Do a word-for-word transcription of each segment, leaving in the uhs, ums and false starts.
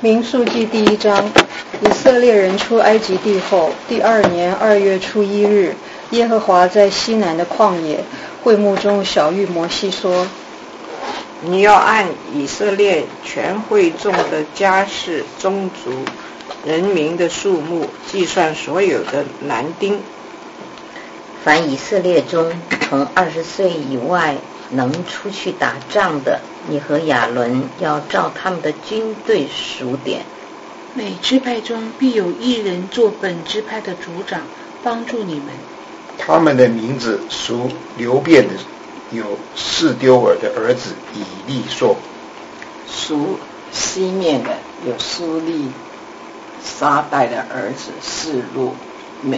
民数记第一章，以色列人出埃及地后，第二年二月初一日，耶和华在西南的旷野会幕中晓谕摩西说： 你要按以色列全会众的家室、宗族、人民的数目计算所有的男丁。 凡以色列中从二十岁以外能出去打仗的，你和亚伦要照他们的军队数点。 每支派中必有一人做本支派的族长，帮助你们。 他们的名字属流便的有示丢尔的儿子以利朔， 属西面的有苏利沙代的儿子示录美，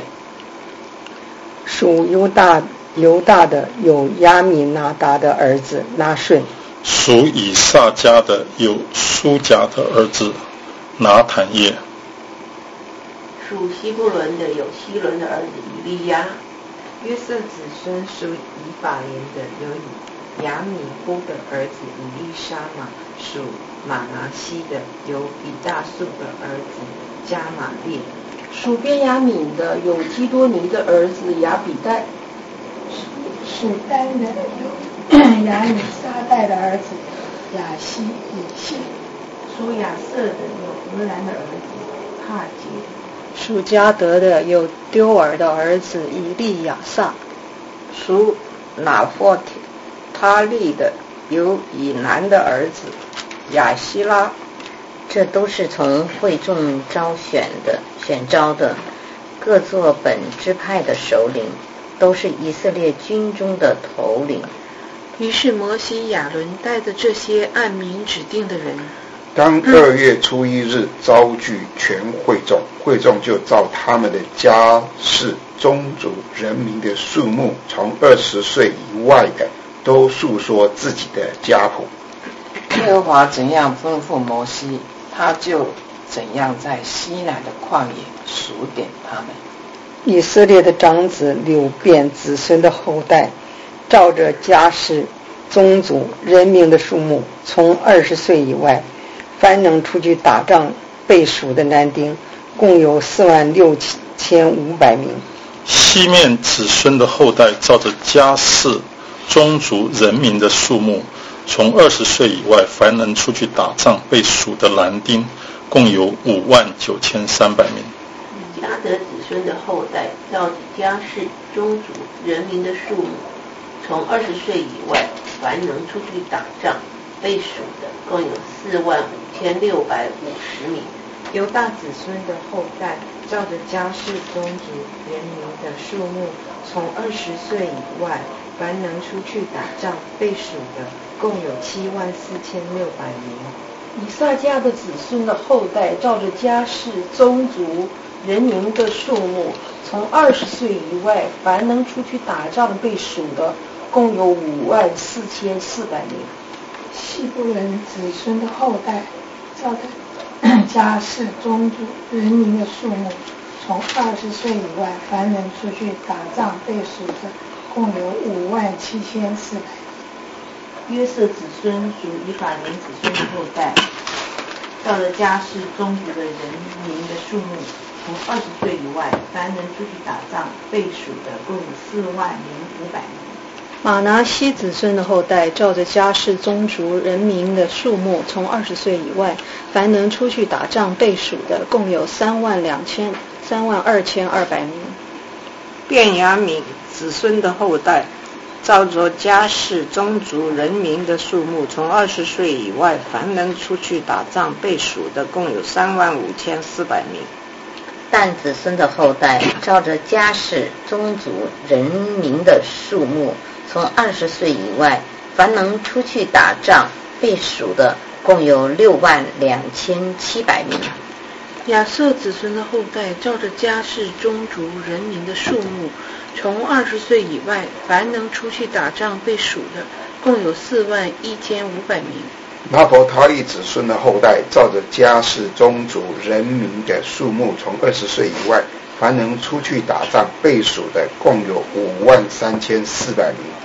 属犹大犹大的有亚米拿达的儿子拿顺， 属以萨迦的有苏甲的儿子拿坦叶， 属希布伦的有希伦的儿子以利亚。 约瑟子孙属以法莲的有亚米呼的儿子以利沙玛，属马拿西的有比大素的儿子加玛列， 属便雅悯的有基多尼的儿子亚比代， 属丹的有亚米沙代的儿子亚西以谢， 属亚瑟的有荷兰的儿子帕杰， 属迦得的有丢尔的儿子以利亚撒， 属拿霍他利的有以南的儿子亚希拉。 这都是从会众招选的选招的，各作本支派的首领，都是以色列军中的头领。 于是摩西亚伦带着这些按名指定的人， 当二月初一日召聚全会众，会众就照他们的家室、宗族、人民的数目，从二十岁以外的都述说自己的家谱。 耶和华怎样吩咐摩西，他就怎样在西南的旷野数点他们。 以色列的长子流便子孙的后代，照着家室、宗族、人民的数目，从二十岁以外，凡能出去打仗被数的男丁，共有四万六千五百名。 西面子孙的后代，照着家室、宗族、人民的数目，从二十岁以外，凡能出去打仗被数的男丁，共有五万九千三百名。 迦得子孙的后代，照着家室、宗族、人民的数目，从二十岁以外，凡能出去打仗被数的，共有四万五千六百五十名。 犹大子孙的后代，照着家室、宗族、人民的数目，从二十岁以外，凡能出去打仗被数的，共有七万四千六百名。 以萨迦的子孙的后代，照着家室、宗族、人民的数目，从二十岁以外，凡能出去打仗被数的，共有五万四千四百名。 希布伦子孙的后代，照着家室、宗族、人民的数目，从二十岁以外，凡能出去打仗被数的，共有五万七千四百名。 约瑟子孙属以法莲子孙的后代，照着家室、宗族的人民的数目，从二十岁以外，凡能出去打仗被数的，共有四万零五百名。 马拿西子孙的后代，照着家室、宗族、人民的数目，从二十岁以外，凡能出去打仗被数的，共有三万两千三万二千二百名。 便雅悯子孙的后代，照着家室、宗族、人民的数目，从二十岁以外，凡能出去打仗被数的，共有三万五千四百名。 但子孙的后代，照着家室、宗族、人民的数目，从二十岁以外，凡能出去打仗被数的，共有六万两千七百名。 亚瑟子孙的后代，照着家室、宗族、人民的数目，从二十岁以外，凡能出去打仗被数的，共有四万一千五百名。 拿伯他利子孙的后代，照着家室、宗族、人民的数目，从二十岁以外，凡能出去打仗被数的，共有五万三千四百名。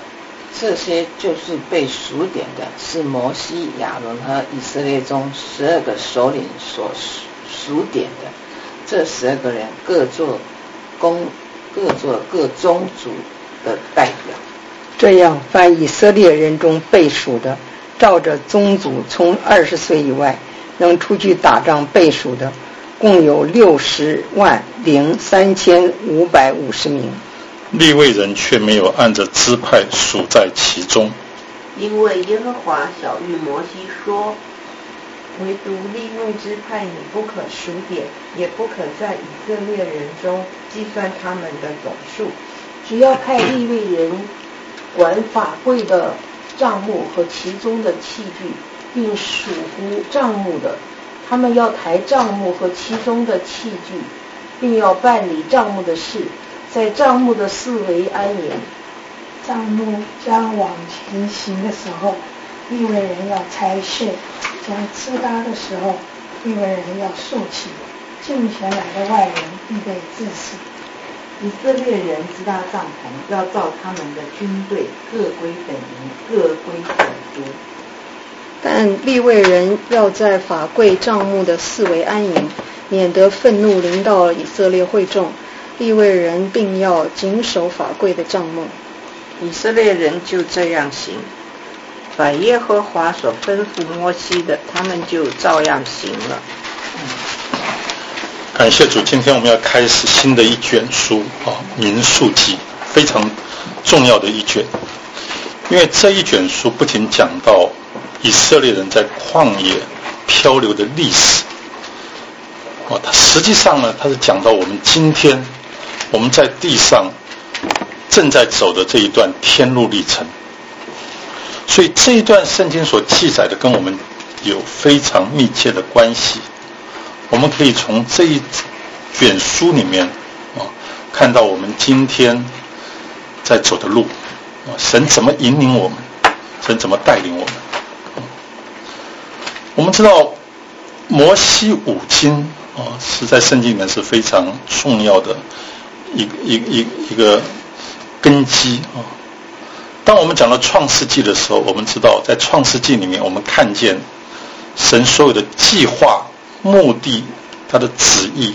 这些就是被数点的，是摩西、亚伦和以色列中十二个首领所数点的。这十二个人各做公，各做各宗族的代表。 这样，凡以色列人中被数的，照着宗族从二十岁以外能出去打仗被数的，共有六十万零三千五百五十名。 利未人却没有按着支派数在其中， 因为耶和华晓谕摩西说， 唯独利未支派你不可数点，也不可在以色列人中计算他们的总数，只要派利未人管法柜的帐幕和其中的器具，并属乎帐幕的，他们要抬帐幕和其中的器具，并要办理帐幕的事，在帐幕的四围安营。 帐幕将往前行的时候，利未人要拆卸；将支搭的时候，利未人要竖起。近前来的外人必被治死。 以色列人支搭帐篷，要照他们的军队各归本营，各归本族。 但利未人要在法柜帐幕的四围安营，免得愤怒临到以色列会众。利未人并要谨守法柜的帐幕。 以色列人就这样行，把耶和华所吩咐摩西的，他们就照样行了。 感谢主，今天我们要开始新的一卷书啊，民数记，非常重要的一卷。因为这一卷书不仅讲到以色列人在旷野漂流的历史，哦，它实际上呢，它是讲到我们今天我们在地上正在走的这一段天路历程。所以这一段圣经所记载的跟我们有非常密切的关系。我们可以从这一卷书里面啊，看到我们今天在走的路，啊，神怎么引领我们，神怎么带领我们。我们知道摩西五经啊，是在圣经里面是非常重要的一一一一个根基啊。当我们讲到创世纪的时候，我们知道在创世纪里面，我们看见神所有的计划、目的、他的旨意，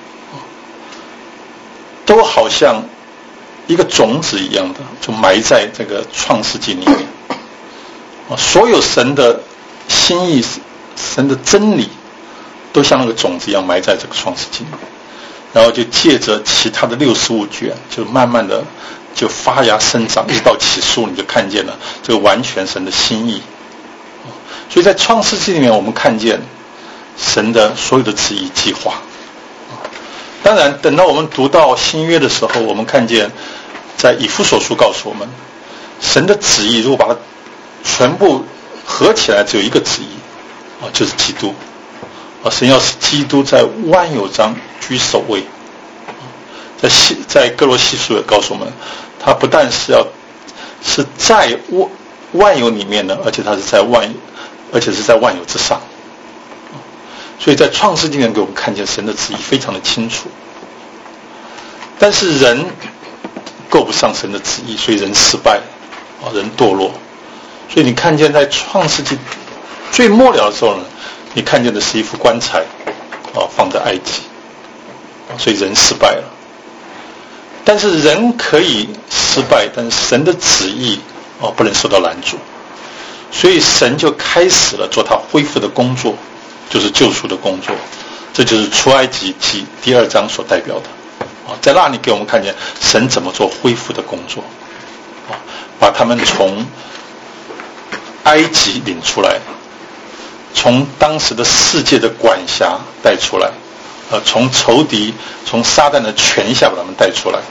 都好像一个种子一样的，就埋在这个创世纪里面。所有神的心意、神的真理，都像那个种子一样埋在这个创世纪里面，然后就借着其他的六十五卷，就慢慢的就发芽生长，一直到启示录，你就看见了这个完全神的心意。所以在创世纪里面，我们看见神的所有的旨意计划。当然等到我们读到新约的时候，我们看见在以弗所书告诉我们，神的旨意如果把它全部合起来，只有一个旨意，就是基督。神要使基督在万有中居首位。在西在哥罗西书也告诉我们，他不但是要是在万有里面呢，而且他是在万而且是在万有之上。所以在创世纪里面给我们看见神的旨意非常的清楚。但是人够不上神的旨意，所以人失败，人堕落。所以你看见在创世纪最末了的时候呢，你看见的是一副棺材放在埃及，所以人失败了。但是人可以失败，但是神的旨意哦不能受到拦阻，所以神就开始了做他恢复的工作，就是救赎的工作。这就是出埃及记第二章所代表的啊，在那里给我们看见神怎么做恢复的工作啊，把他们从埃及领出来，从当时的世界的管辖带出来，呃，从仇敌、从撒旦的权下把他们带出来。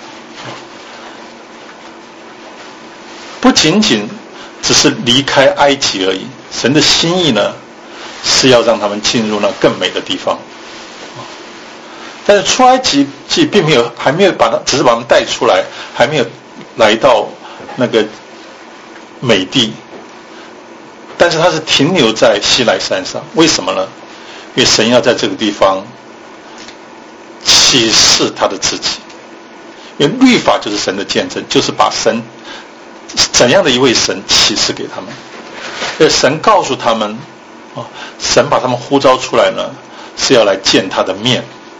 不仅仅只是离开埃及而已，神的心意呢，是要让他们进入那更美的地方。但是出埃及记并没有，还没有把他，只是把他们带出来，还没有来到那个美地。但是他是停留在西奈山上，为什么呢？因为神要在这个地方启示他的自己。因为律法就是神的见证，就是把神怎样的一位神启示给他们？这神告诉他们，啊，神把他们呼召出来呢，是要来见他的面。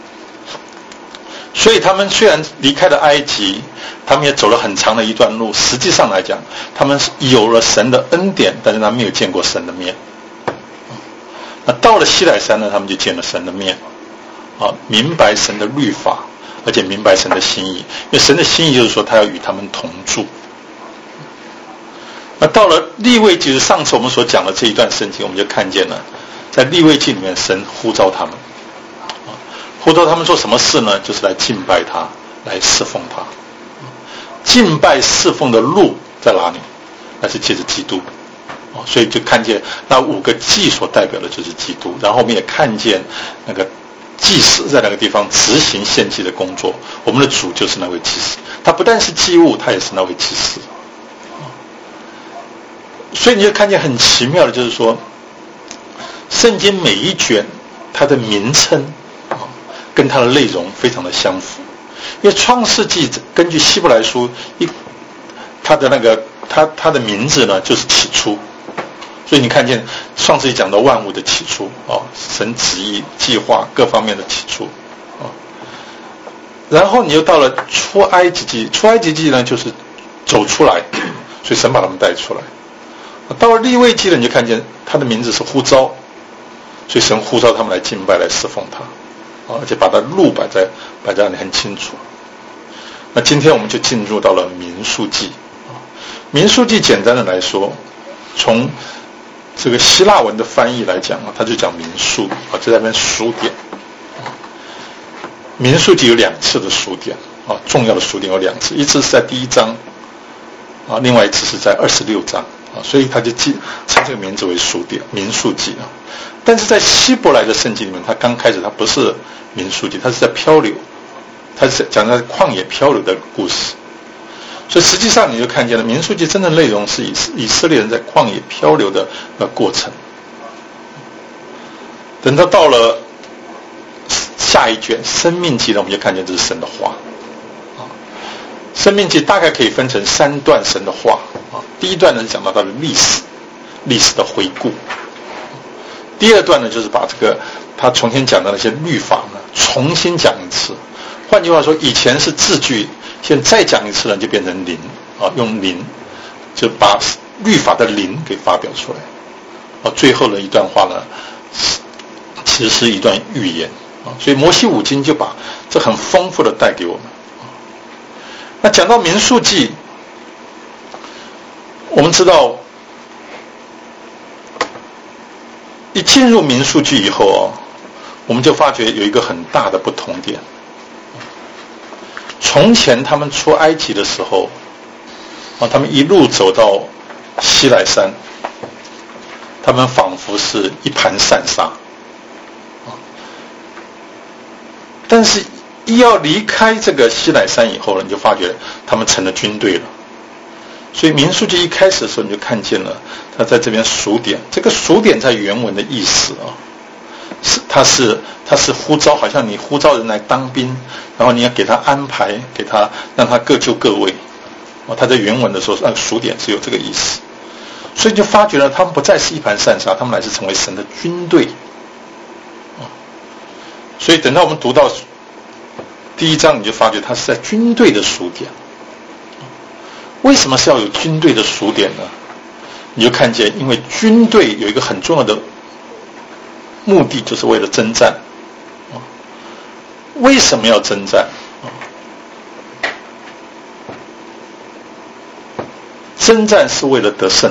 所以他们虽然离开了埃及，他们也走了很长的一段路，实际上来讲，他们有了神的恩典，但是他们没有见过神的面。那到了西乃山呢，他们就见了神的面，啊，明白神的律法，而且明白神的心意。因为神的心意就是说，他要与他们同住。那到了利未记，就是上次我们所讲的这一段圣经，我们就看见了，在利未记里面，神呼召他们。呼召他们做什么事呢？就是来敬拜他，来侍奉他。敬拜侍奉的路在哪里？那是借着基督。所以就看见那五个祭所代表的就是基督。然后我们也看见那个祭司在那个地方执行献祭的工作。我们的主就是那位祭司，他不但是祭物，他也是那位祭司。所以你就看见很奇妙的，就是说，圣经每一卷它的名称跟它的内容非常的相符，因为创世纪根据希伯来书一，它的那个它它的名字呢就是起初，所以你看见创世纪讲到万物的起初哦，神旨意计划各方面的起初哦，然后你又到了出埃及记，出埃及记呢就是走出来，所以神把他们带出来。到了利未记了，你就看见他的名字是呼召，所以神呼召他们来敬拜，来侍奉他。而且把它路摆在摆在那里很清楚。那今天我们就进入到了民数记。民数记简单的来说，从这个希腊文的翻译来讲啊，它就讲民数啊，就在那边数点。民数记有两次的数点啊，重要的数点有两次，一次是在第一章啊，另外一次是在二十六章啊，所以他就记称这个名字为数点，民数记啊。但是在希伯来的圣经里面，他刚开始他不是民数记，他是在漂流，他是讲在旷野漂流的故事。所以实际上你就看见了，民数记真正内容是以以色列人在旷野漂流的呃过程。等到到了下一卷生命记呢，我们就看见这是神的话啊。生命记大概可以分成三段神的话啊。第一段呢是讲到他的历史，历史的回顾。第二段呢，就是把这个他重新讲的那些律法呢，重新讲一次。换句话说，以前是字句，现在再讲一次呢，就变成灵啊，用灵就把律法的灵给发表出来。啊，最后的一段话呢，其实是一段预言啊。所以摩西五经就把这很丰富的带给我们。那讲到民数记，我们知道。一进入民数记以后哦，我们就发觉有一个很大的不同点。从前他们出埃及的时候，啊，他们一路走到西乃山，他们仿佛是一盘散沙，啊，但是一要离开这个西乃山以后呢，你就发觉他们成了军队了。所以民数记一开始的时候，你就看见了他在这边数点。这个数点在原文的意思啊，是他是他是呼召，好像你呼召人来当兵，然后你要给他安排，给他让他各就各位。哦，他在原文的时候，那个数点是有这个意思。所以就发觉了，他们不再是一盘散沙，他们乃是成为神的军队。哦，所以等到我们读到第一章，你就发觉他是在军队的数点。为什么是要有军队的数点呢？你就看见，因为军队有一个很重要的目的，就是为了征战。为什么要征战？征战是为了得胜，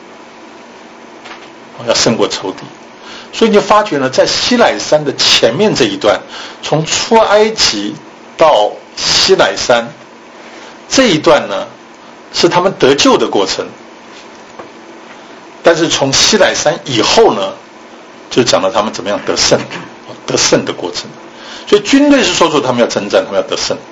要胜过仇敌。所以你就发觉呢，在西乃山的前面这一段，从出埃及到西乃山这一段呢，是他们得救的过程。但是从西乃山以后呢，就讲了他们怎么样得胜，得胜的过程。所以军队是说出他们要征战，他们要得胜。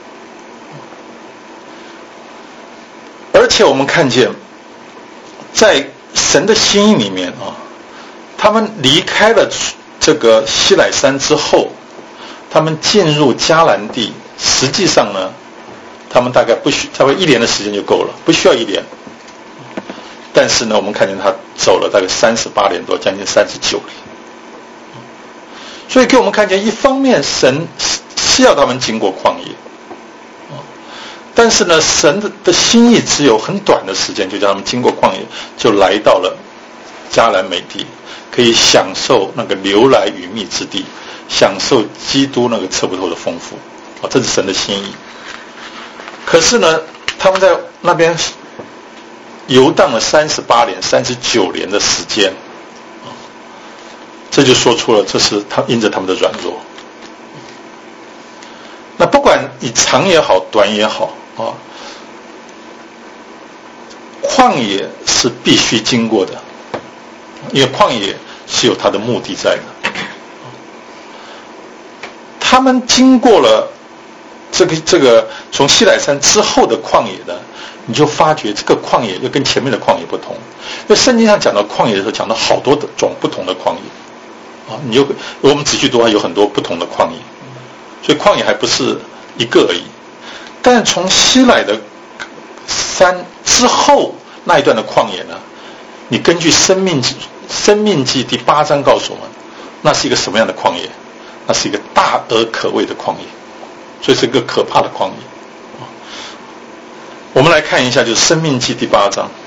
而且我们看见，在神的心意里面啊，他们离开了这个西乃山之后，他们进入迦南地，实际上呢，他们大概不需，差不多一年的时间就够了，不需要一年但是呢，我们看见他走了大概三十八年多，将近三十九年。所以给我们看见，一方面神是要他们经过旷野，但是呢，神的的心意只有很短的时间，就叫他们经过旷野，就来到了迦南美地，可以享受那个流来与蜜之地，享受基督那个测不透的丰富。啊，这是神的心意。可是呢，他们在那边游荡了三十八年、三十九年的时间，这就说出了这是他因着他们的软弱。那不管你长也好，短也好啊，旷野是必须经过的，因为旷野是有它的目的在的。他们经过了这个这个从西乃山之后的旷野呢，你就发觉这个旷野又跟前面的旷野不同。因为圣经上讲到旷野的时候，讲到好多种不同的旷野啊，你就我们仔细读，有很多不同的旷野。所以旷野还不是一个而已，但从西乃的山之后那一段的旷野呢，你根据生命生命记第八章告诉我们，那是一个什么样的旷野？那是一个大而可畏的旷野，所以是一个可怕的旷野。我们来看一下，就是生命记第八章。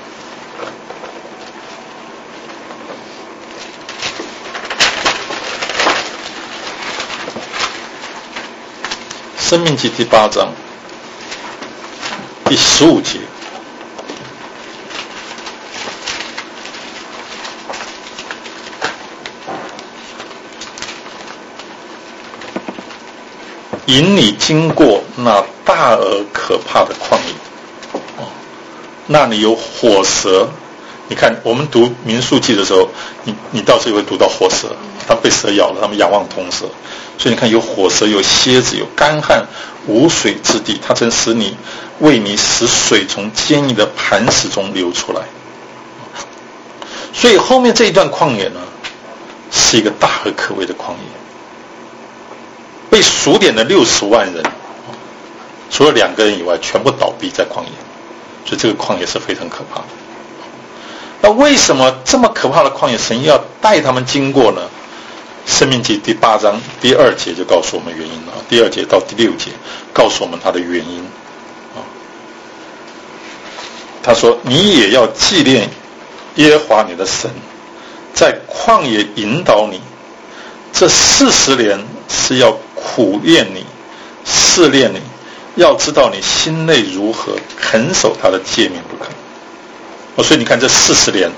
生命记第八章第十五节，引你经过那大而可怕的旷野，哦，那里有火蛇。你看，我们读民数记的时候，你你到时候会读到火蛇，他们被蛇咬了，他们仰望铜蛇。所以你看，有火蛇，有蝎子，有干旱无水之地，它曾使你为你使水从坚硬的磐石中流出来。所以后面这一段旷野呢，是一个大而可畏的旷野。被数点的六十万人，除了两个人以外，全部倒闭在旷野。所以这个旷野是非常可怕的。那为什么这么可怕的旷野，神要带他们经过呢？申命记第八章第二节就告诉我们原因了，第二节到第六节告诉我们他的原因。他说：“你也要纪念耶和华你的神，在旷野引导你，这四十年是要苦练你、试炼你，要知道你心内如何，肯守他的诫命不肯。”哦，所以你看这四十年。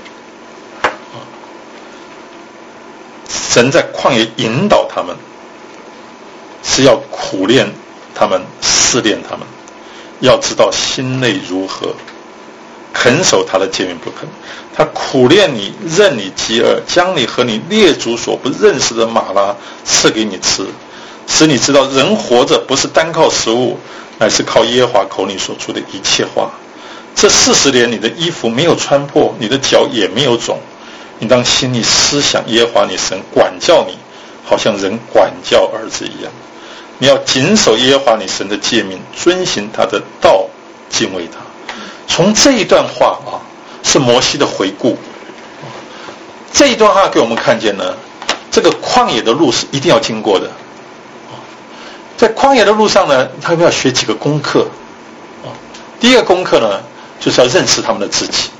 神在旷野引导他们，是要苦练他们、试炼他们，要知道心内如何，肯守他的诫命不肯。他苦练你，任你饥饿，将你和你列祖所不认识的玛拉赐给你吃，使你知道人活着不是单靠食物，乃是靠耶和华口里所出的一切话。这四十年，你的衣服没有穿破，你的脚也没有肿。你当心里思想耶和华你神管教你，好像人管教儿子一样。你要谨守耶和华你神的诫命，遵行他的道，敬畏他。从这一段话啊，是摩西的回顾。这一段话给我们看见呢，这个旷野的路是一定要经过的。在旷野的路上呢，他们要学几个功课。第一个功课呢，就是要认识他们的自己。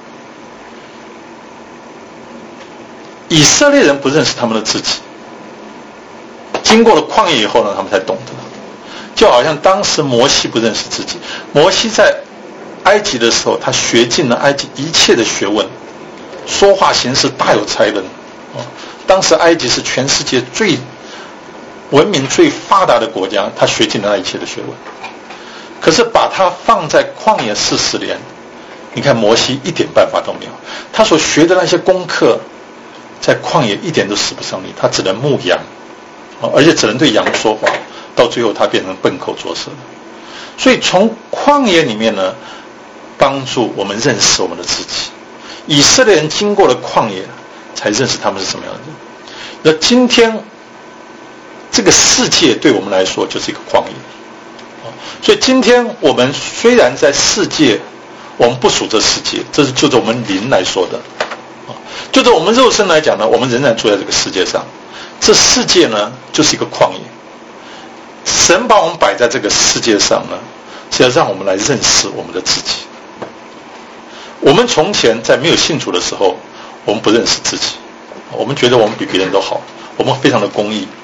以色列人不认识他们的自己，经过了旷野以后呢，他们才懂得。就好像当时摩西不认识自己，摩西在埃及的时候，他学尽了埃及一切的学问，说话行事大有才能。当时埃及是全世界最文明最发达的国家，他学尽了那一切的学问。可是把他放在旷野四十年，你看摩西一点办法都没有，他所学的那些功课在旷野一点都使不上力，他只能牧羊，而且只能对羊说话，到最后他变成笨口拙舌。所以从旷野里面呢，帮助我们认识我们的自己。以色列人经过了旷野，才认识他们是什么样的人。那今天这个世界对我们来说就是一个旷野，所以今天我们虽然在世界我们不属这世界，这是就着我们灵来说的。就着我们肉身来讲呢，我们仍然住在这个世界上，这世界呢就是一个旷野。神把我们摆在这个世界上呢，是要让我们来认识我们的自己。我们从前在没有信主的时候，我们不认识自己，我们觉得我们比别人都好，我们非常的公义，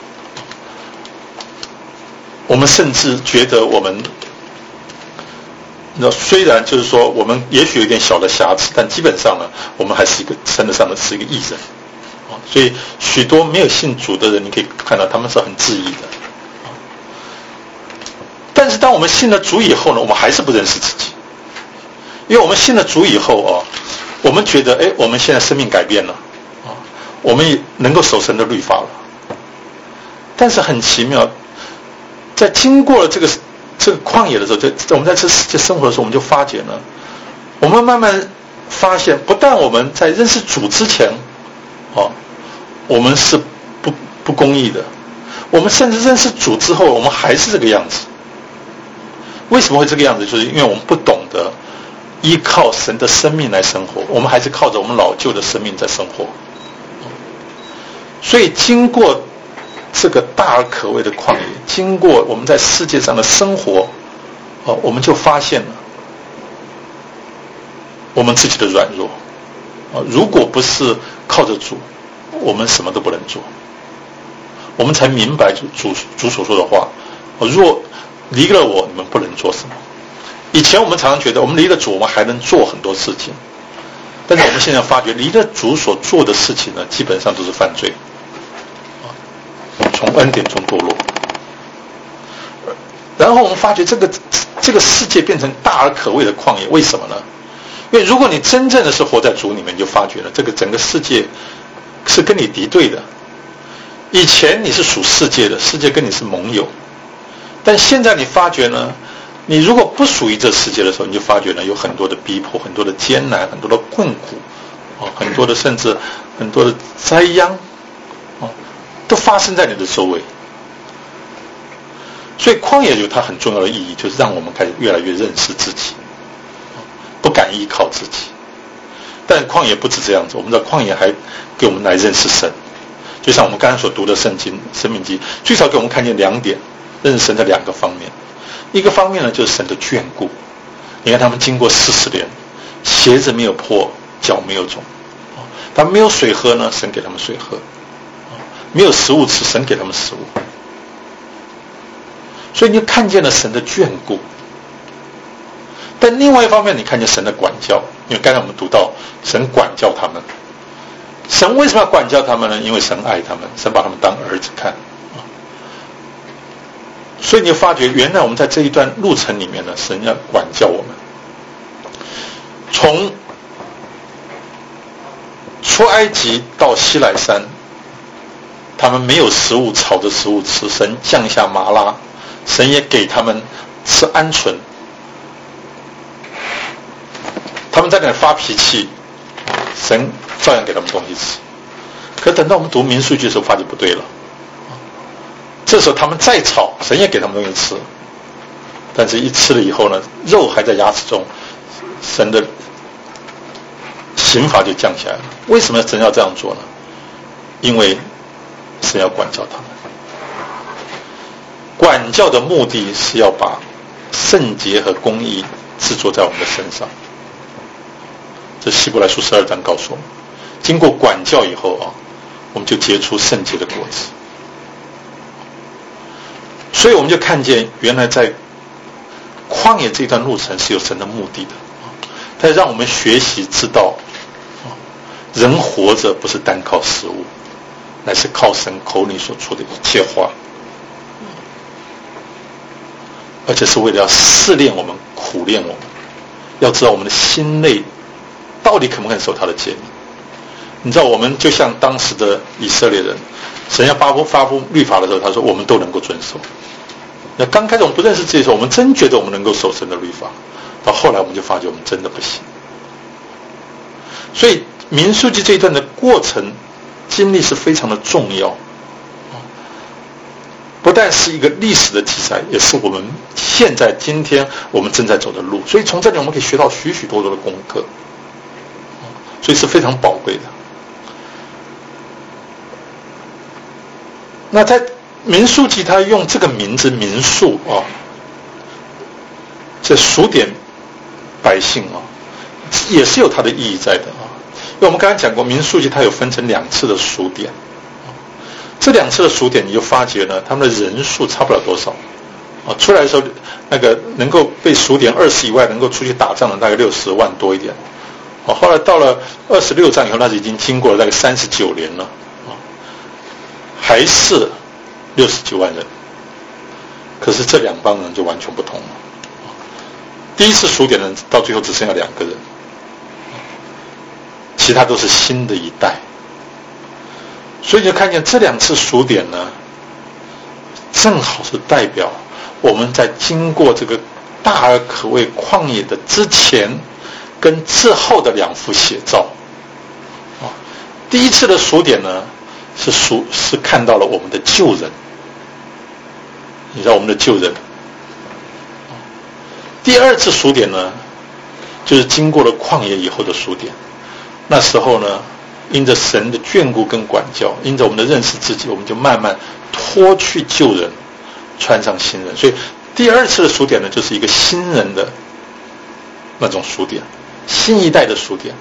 我们甚至觉得我们那虽然就是说我们也许有点小的瑕疵，但基本上呢，我们还是一个称得上的是一个义人。所以许多没有信主的人，你可以看到他们是很自义的。但是当我们信了主以后呢，我们还是不认识自己，因为我们信了主以后啊，我们觉得哎，我们现在生命改变了啊，我们也能够守神的律法了。但是很奇妙，在经过了这个这个旷野的时候，在我们在这世界生活的时候，我们就发觉呢，我们慢慢发现，不但我们在认识主之前啊，我们是不不公义的，我们甚至认识主之后，我们还是这个样子。为什么会这个样子？就是因为我们不懂得依靠神的生命来生活，我们还是靠着我们老旧的生命在生活。所以经过这个大而可畏的旷野，经过我们在世界上的生活，哦，我们就发现了我们自己的软弱。啊，如果不是靠着主，我们什么都不能做。我们才明白主主主所说的话：若离了我，你们不能做什么。以前我们常常觉得，我们离了主，我们还能做很多事情。但是我们现在发觉，离了主所做的事情呢，基本上都是犯罪，从恩典中堕落。然后我们发觉，这个这个世界变成大而可畏的旷野，为什么呢？因为如果你真正的是活在主里面，你就发觉了，这个整个世界是跟你敌对的。以前你是属世界的，世界跟你是盟友。但现在你发觉呢，你如果不属于这世界的时候，你就发觉呢，有很多的逼迫，很多的艰难，很多的困苦，啊，很多的甚至很多的灾殃，啊，都发生在你的周围。所以旷野有它很重要的意义，就是让我们开始越来越认识自己，不敢依靠自己。但旷野不止这样子，我们知道旷野还给我们来认识神，就像我们刚才所读的圣经《申命记》，最少给我们看见两点。认识神的两个方面，一个方面呢就是神的眷顾。你看他们经过四十年，鞋子没有破，脚没有肿，他们没有水喝呢，神给他们水喝；没有食物吃，神给他们食物。所以你就看见了神的眷顾。但另外一方面，你看见神的管教，因为刚才我们读到神管教他们。神为什么要管教他们呢？因为神爱他们，神把他们当儿子看。所以你就发觉，原来我们在这一段路程里面呢，神要管教我们。从出埃及到西乃山，他们没有食物，炒着食物吃，神降下麻拉，神也给他们吃鹌鹑。他们在那里发脾气，神照样给他们东西吃。可等到我们读民数记的时候，发觉不对了。这时候他们再吵，神也给他们东西吃，但是一吃了以后呢，肉还在牙齿中，神的刑罚就降下来了。为什么神要这样做呢？因为神要管教他们。管教的目的是要把圣洁和公义制作在我们的身上。这希伯来书十二章告诉我们，经过管教以后啊，我们就结出圣洁的果子。所以我们就看见，原来在旷野这段路程是有神的目的的，他让我们学习知道，人活着不是单靠食物，乃是靠神口里所出的一切话，而且是为了要试炼我们、苦练我们，要知道我们的心内到底肯不肯受他的诫命。你知道，我们就像当时的以色列人，神要发布发布律法的时候，他说我们都能够遵守。那刚开始我们不认识自己的时候，我们真觉得我们能够守神的律法，到后来我们就发觉我们真的不行。所以民数记这一段的过程经历是非常的重要，不但但是一个历史的记载，也是我们现在今天我们正在走的路。所以从这里我们可以学到许许多多的功课，所以是非常宝贵的。那在民数记，他用这个名字民数啊，这数点百姓啊，也是有它的意义在的啊。因为我们刚才讲过，民数记它有分成两次的数点，这两次的数点你就发觉呢，他们的人数差不了多少啊。出来的时候，那个能够被数点二十以外能够出去打仗的大概六十万多一点，啊，后来到了二十六章以后，那就已经经过了大概三十九年了啊，还是六十九万人。可是这两帮人就完全不同了。第一次数点人到最后只剩下两个人，其他都是新的一代。所以你就看见这两次数点呢，正好是代表我们在经过这个大而可畏旷野的之前跟之后的两幅写照。第一次的数点呢，是数是看到了我们的旧人，你知道我们的旧人。第二次数点呢，就是经过了旷野以后的数点。那时候呢，因着神的眷顾跟管教，因着我们的认识自己，我们就慢慢脱去旧人，穿上新人。所以第二次的数点呢，就是一个新人的那种数点，新一代的数点。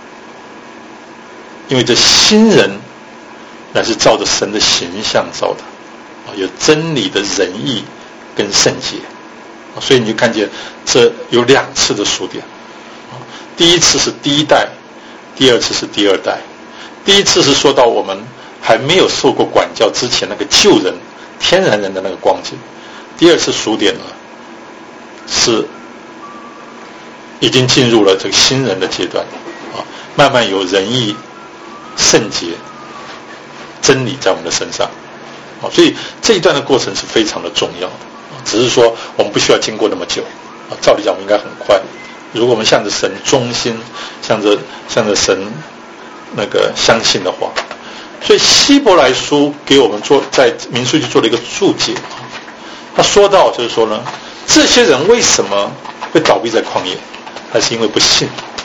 因为这新人乃是照着神的形象造的，有真理的仁义跟圣洁。所以你就看见这有两次的数点，第一次是第一代，第二次是第二代。第一次是说到我们还没有受过管教之前那个旧人天然人的那个光景，第二次数点呢是已经进入了这个新人的阶段啊，慢慢有仁义圣洁真理在我们的身上啊，所以这一段的过程是非常的重要的。只是说我们不需要经过那么久啊，照理讲我们应该很快。如果我们向着神忠心，向着向着神那个相信的话，所以希伯来书给我们做在民数记做了一个注解，他说到就是说呢，这些人为什么会倒闭在旷野，还是因为不信。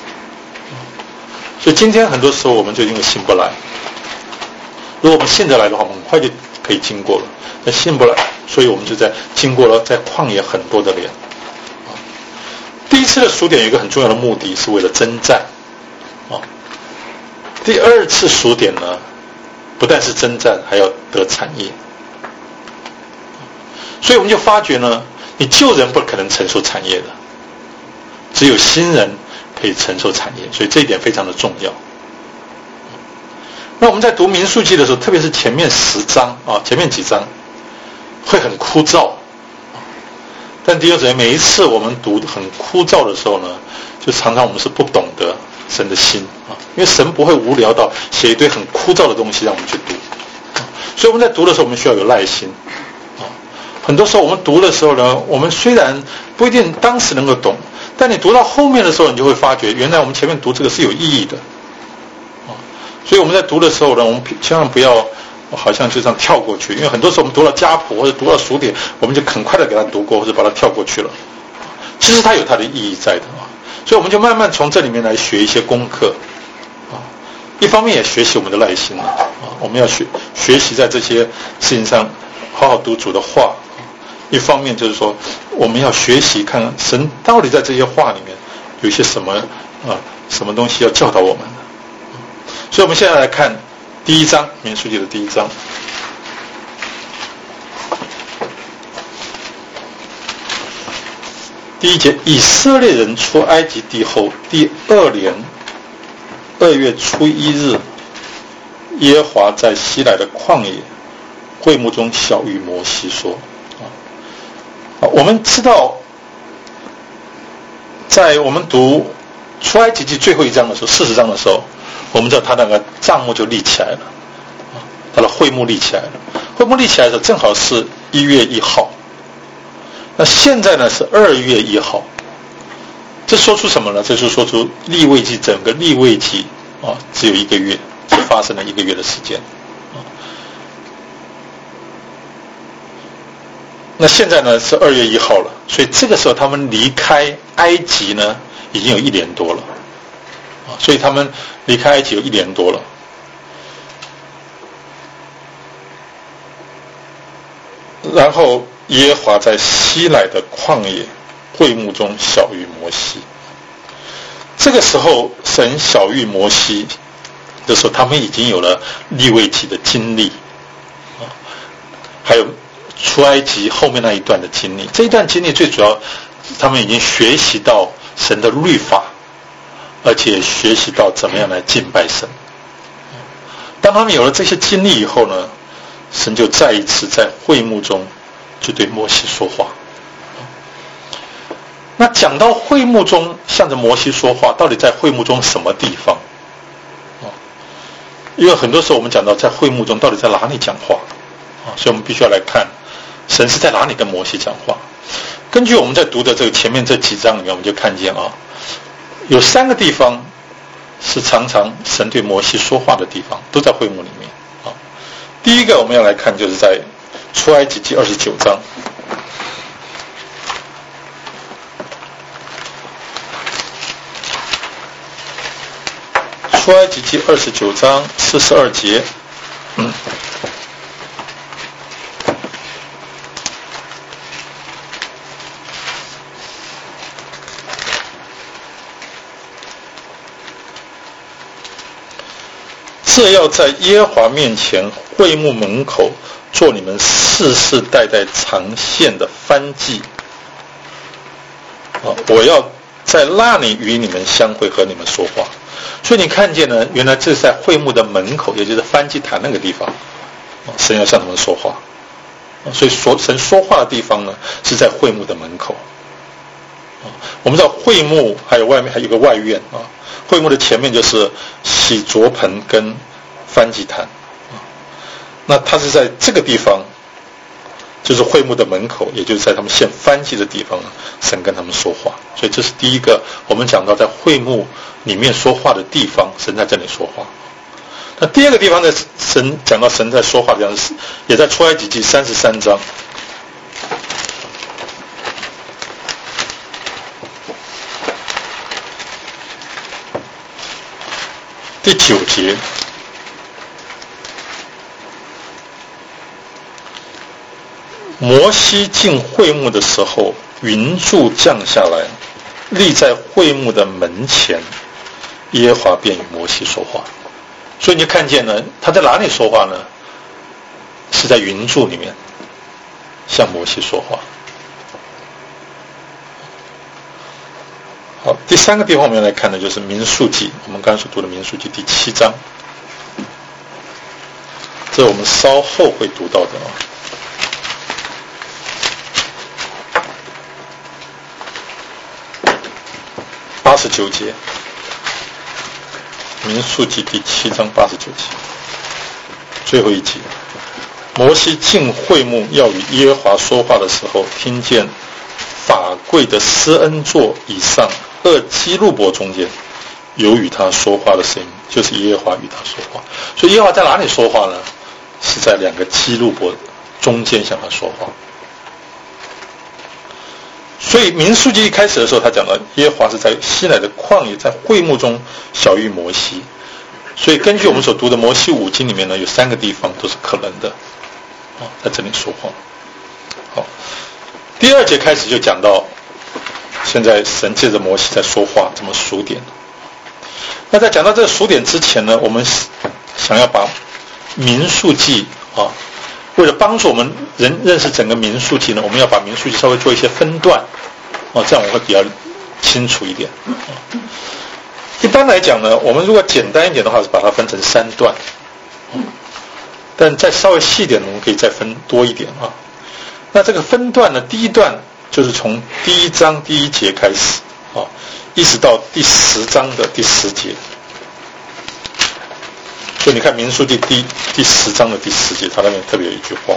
所以今天很多时候我们就因为信不来，如果我们信得来的话，我们很快就可以经过了。那信不来，所以我们就在经过了在旷野很多的年。第一次的数点有一个很重要的目的，是为了征战啊。第二次数点呢，不但是征战，还要得产业。所以我们就发觉呢，你旧人不可能承受产业的，只有新人可以承受产业，所以这一点非常的重要。那我们在读民数记的时候，特别是前面十章啊，前面几章会很枯燥，但弟兄姊妹，每一次我们读很枯燥的时候呢，就常常我们是不懂得神的心啊，因为神不会无聊到写一堆很枯燥的东西让我们去读，所以我们在读的时候，我们需要有耐心啊。很多时候我们读的时候呢，我们虽然不一定当时能够懂，但你读到后面的时候，你就会发觉，原来我们前面读这个是有意义的啊。所以我们在读的时候呢，我们千万不要好像就这样跳过去，因为很多时候我们读到家谱或者读到数点，我们就很快的给它读过或者把它跳过去了。其实它有它的意义在的啊，所以我们就慢慢从这里面来学一些功课啊。一方面也学习我们的耐心啊，我们要学学习在这些事情上好好读主的话。一方面就是说，我们要学习看看神到底在这些话里面有一些什么啊，什么东西要教导我们的。所以我们现在来看第一章，民数记的第一章。第一节，以色列人出埃及地后第二年二月初一日，耶和华在西乃的旷野会幕中晓谕摩西说：啊，我们知道，在我们读出埃及记最后一章的时候，四十章的时候，我们知道他那个帐幕就立起来了，啊，他的会幕立起来了。会幕立起来的时候，正好是一月一号。那现在呢是二月一号，这说出什么呢？这就说出利未记整个利未记啊，只有一个月，只发生了一个月的时间啊。 那现在呢是二月一号了，所以这个时候他们离开埃及呢已经有一年多了啊，所以他们离开埃及有一年多了。然后耶和华在西乃的旷野会幕中晓谕摩西，这个时候神晓谕摩西的时候，他们已经有了利未记的经历啊，还有出埃及后面那一段的经历。这一段经历最主要他们已经学习到神的律法，而且学习到怎么样来敬拜神。当他们有了这些经历以后呢，神就再一次在会幕中就对摩西说话。那讲到会幕中向着摩西说话，到底在会幕中什么地方？因为很多时候我们讲到在会幕中到底在哪里讲话啊，所以我们必须要来看神是在哪里跟摩西讲话。根据我们在读的这个前面这几章里面，我们就看见啊，有三个地方是常常神对摩西说话的地方，都在会幕里面啊。第一个我们要来看，就是在出埃及记二十九章。出埃及记二十九章四十二节，嗯，这要在耶和华面前会幕门口做你们世世代代常献的燔祭啊！我要在那里与你们相会，和你们说话。所以你看见呢，原来这是在会幕的门口，也就是燔祭坛那个地方，神要向他们说话。所以说神说话的地方呢，是在会幕的门口。我们知道会幕还有外面还有一个外院啊，会幕的前面就是洗濯盆跟燔祭坛，那它是在这个地方，就是会幕的门口，也就是在他们献燔祭的地方，神跟他们说话。所以这是第一个我们讲到在会幕里面说话的地方，神在这里说话。那第二个地方呢，神讲到神在说话的地方，也在出埃及记三十三章第九节。摩西进会幕的时候，云柱降下来，立在会幕的门前，耶和华便与摩西说话。所以你看见呢，他在哪里说话呢？是在云柱里面向摩西说话。好，第三个地方我们要来看的就是民数记，我们刚才所读的民数记第七章，这我们稍后会读到的啊。八十九节，民数记第七章八十九节，最后一节。摩西进会幕要与耶和华说话的时候，听见法柜的施恩座以上二基路伯中间有与他说话的声音，就是耶和华与他说话。所以耶和华在哪里说话呢？是在两个基路伯中间向他说话。所以民数记一开始的时候，他讲到耶和华是在西乃的旷野，在会幕中晓谕摩西。所以根据我们所读的摩西五经里面呢，有三个地方都是可能的啊，在这里说话。好，第二节开始就讲到，现在神借着摩西在说话，怎么数点。那在讲到这个数点之前呢，我们想要把民数记啊，为了帮助我们人认识整个民数记呢，我们要把民数记稍微做一些分段啊，这样我会比较清楚一点。一般来讲呢，我们如果简单一点的话，是把它分成三段，但再稍微细一点，我们可以再分多一点啊。那这个分段呢，第一段就是从第一章第一节开始啊，一直到第十章的第十节。所以你看民数记第第十章的第十节，它那边特别有一句话，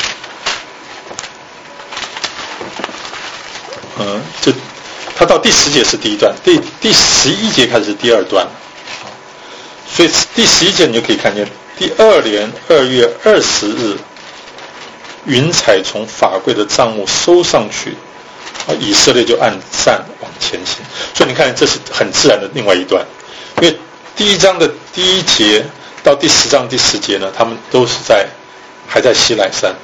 嗯，就它到第十节是第一段，第第十一节开始是第二段，所以第十一节你就可以看见，第二年二月二十日云彩从法柜的帐幕收上去，啊，以色列就按善往前行。所以你看，这是很自然的另外一段，因为第一章的第一节到第十章第十节呢，他们都是在还在西乃山。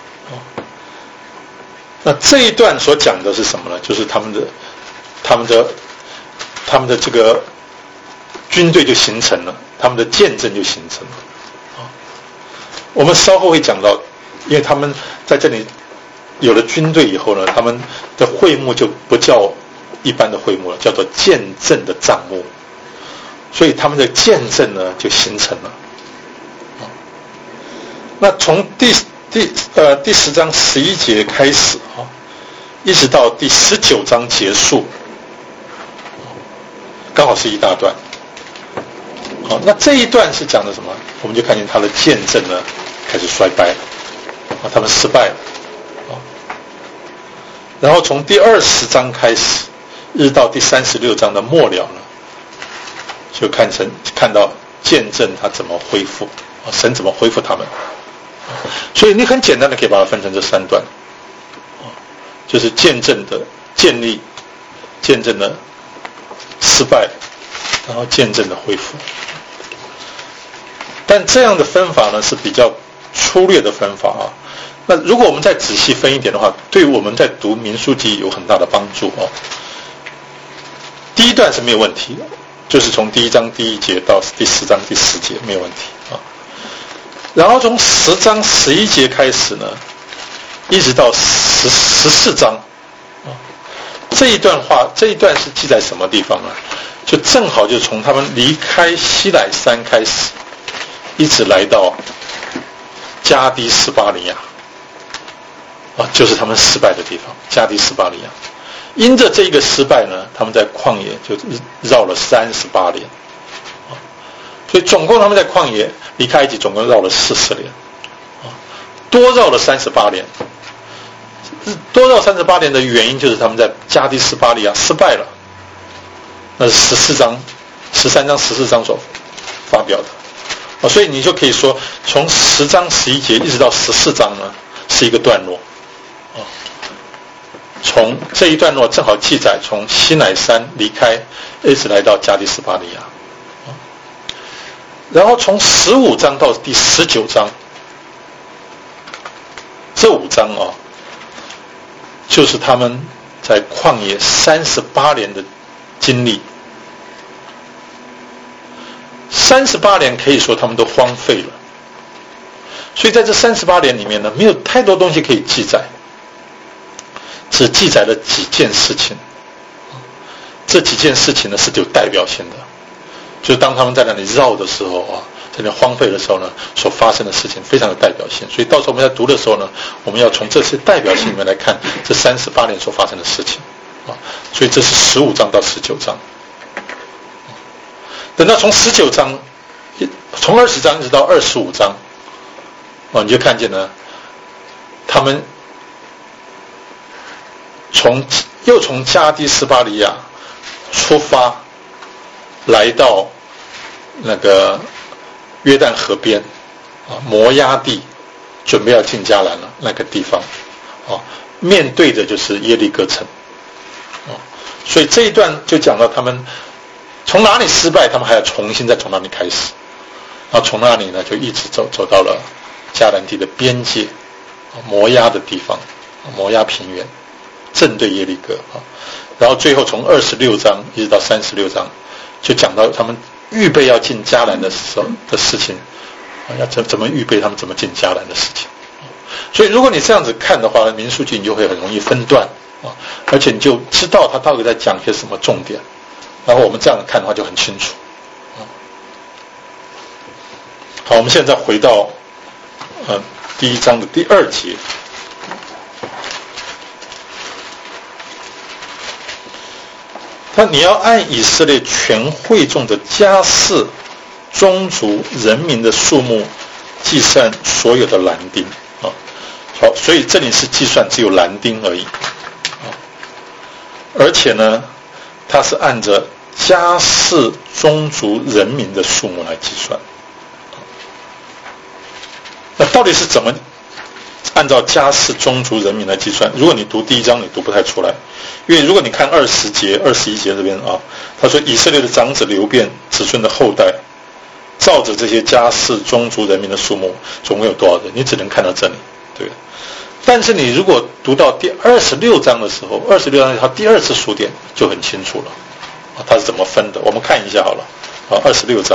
那这一段所讲的是什么呢？就是他们的、他们的、他们的这个军队就形成了，他们的见证就形成了。啊，我们稍后会讲到，因为他们在这里有了军队以后呢，他们的会幕就不叫一般的会幕了，叫做见证的帐幕。所以他们的见证呢就形成了。啊，那从第第呃第十章十一节开始啊，一直到第十九章结束，刚好是一大段。好，那这一段是讲的什么？我们就看见他的见证呢开始衰败了，啊，他们失败了，啊，然后从第二十章开始，一直到第三十六章的末了呢，就看成看到见证他怎么恢复，啊，神怎么恢复他们。所以你很简单的可以把它分成这三段，就是见证的建立，见证的失败，然后见证的恢复。但这样的分法呢是比较粗略的分法啊。那如果我们再仔细分一点的话，对我们在读民数记有很大的帮助哦。第一段是没有问题的，就是从第一章第一节到第十章第十节没有问题啊。然后从十章十一节开始呢，一直到十十四章，啊，这一段话，这一段是记在什么地方呢？就正好就从他们离开西乃山开始，一直来到加低斯巴利亚，啊，就是他们失败的地方，加低斯巴利亚。因着这一个失败呢，他们在旷野就绕了三十八年。所以总共他们在旷野离开埃及总共绕了四十年，啊，多绕了三十八年。多绕三十八年的原因就是他们在加低斯巴利亚失败了，那是十四章、十三章、十四章所发表的，啊，所以你就可以说，从十章十一节一直到十四章呢是一个段落，啊，从这一段落正好记载从西乃山离开，一直来到加低斯巴利亚。然后从十五章到第十九章，这五章啊，就是他们在旷野三十八年的经历。三十八年可以说他们都荒废了，所以在这三十八年里面呢，没有太多东西可以记载，只记载了几件事情。这几件事情呢是有代表性的。就是当他们在那里绕的时候啊，在那里荒废的时候呢，所发生的事情非常有代表性。所以到时候我们在读的时候呢，我们要从这些代表性里面来看这三十八年所发生的事情啊。所以这是十五章到十九章。等到从十九章，从二十章一直到二十五章，啊，你就看见呢，他们从又从加低斯巴利亚出发。来到那个约旦河边啊，摩押地，准备要进迦南了那个地方啊，面对着就是耶利哥城啊，所以这一段就讲到他们从哪里失败，他们还要重新再从哪里开始，然后从那里呢就一直走走到了迦南地的边界啊，摩押的地方，摩押平原，正对耶利哥啊，然后最后从二十六章一直到三十六章。就讲到他们预备要进迦南的时候的事情，要怎怎么预备他们怎么进迦南的事情。所以如果你这样子看的话，民数记你就会很容易分段啊，而且你就知道他到底在讲些什么重点。然后我们这样看的话就很清楚。好，我们现在回到呃第一章的第二节。他你要按以色列全会众的家室、宗族、人民的数目计算所有的男丁啊。好，所以这里是计算只有男丁而已啊。而且呢，它是按着家室、宗族、人民的数目来计算。那到底是怎么按按照家世宗族人民来计算。如果你读第一章，你读不太出来，因为如果你看二十节、二十一节这边啊，他说以色列的长子流便子孙的后代，照着这些家世宗族人民的数目，总共有多少人？你只能看到这里，对。但是你如果读到第二十六章的时候，二十六章它第二次数点就很清楚了，啊，它是怎么分的？我们看一下好了，啊，二十六章。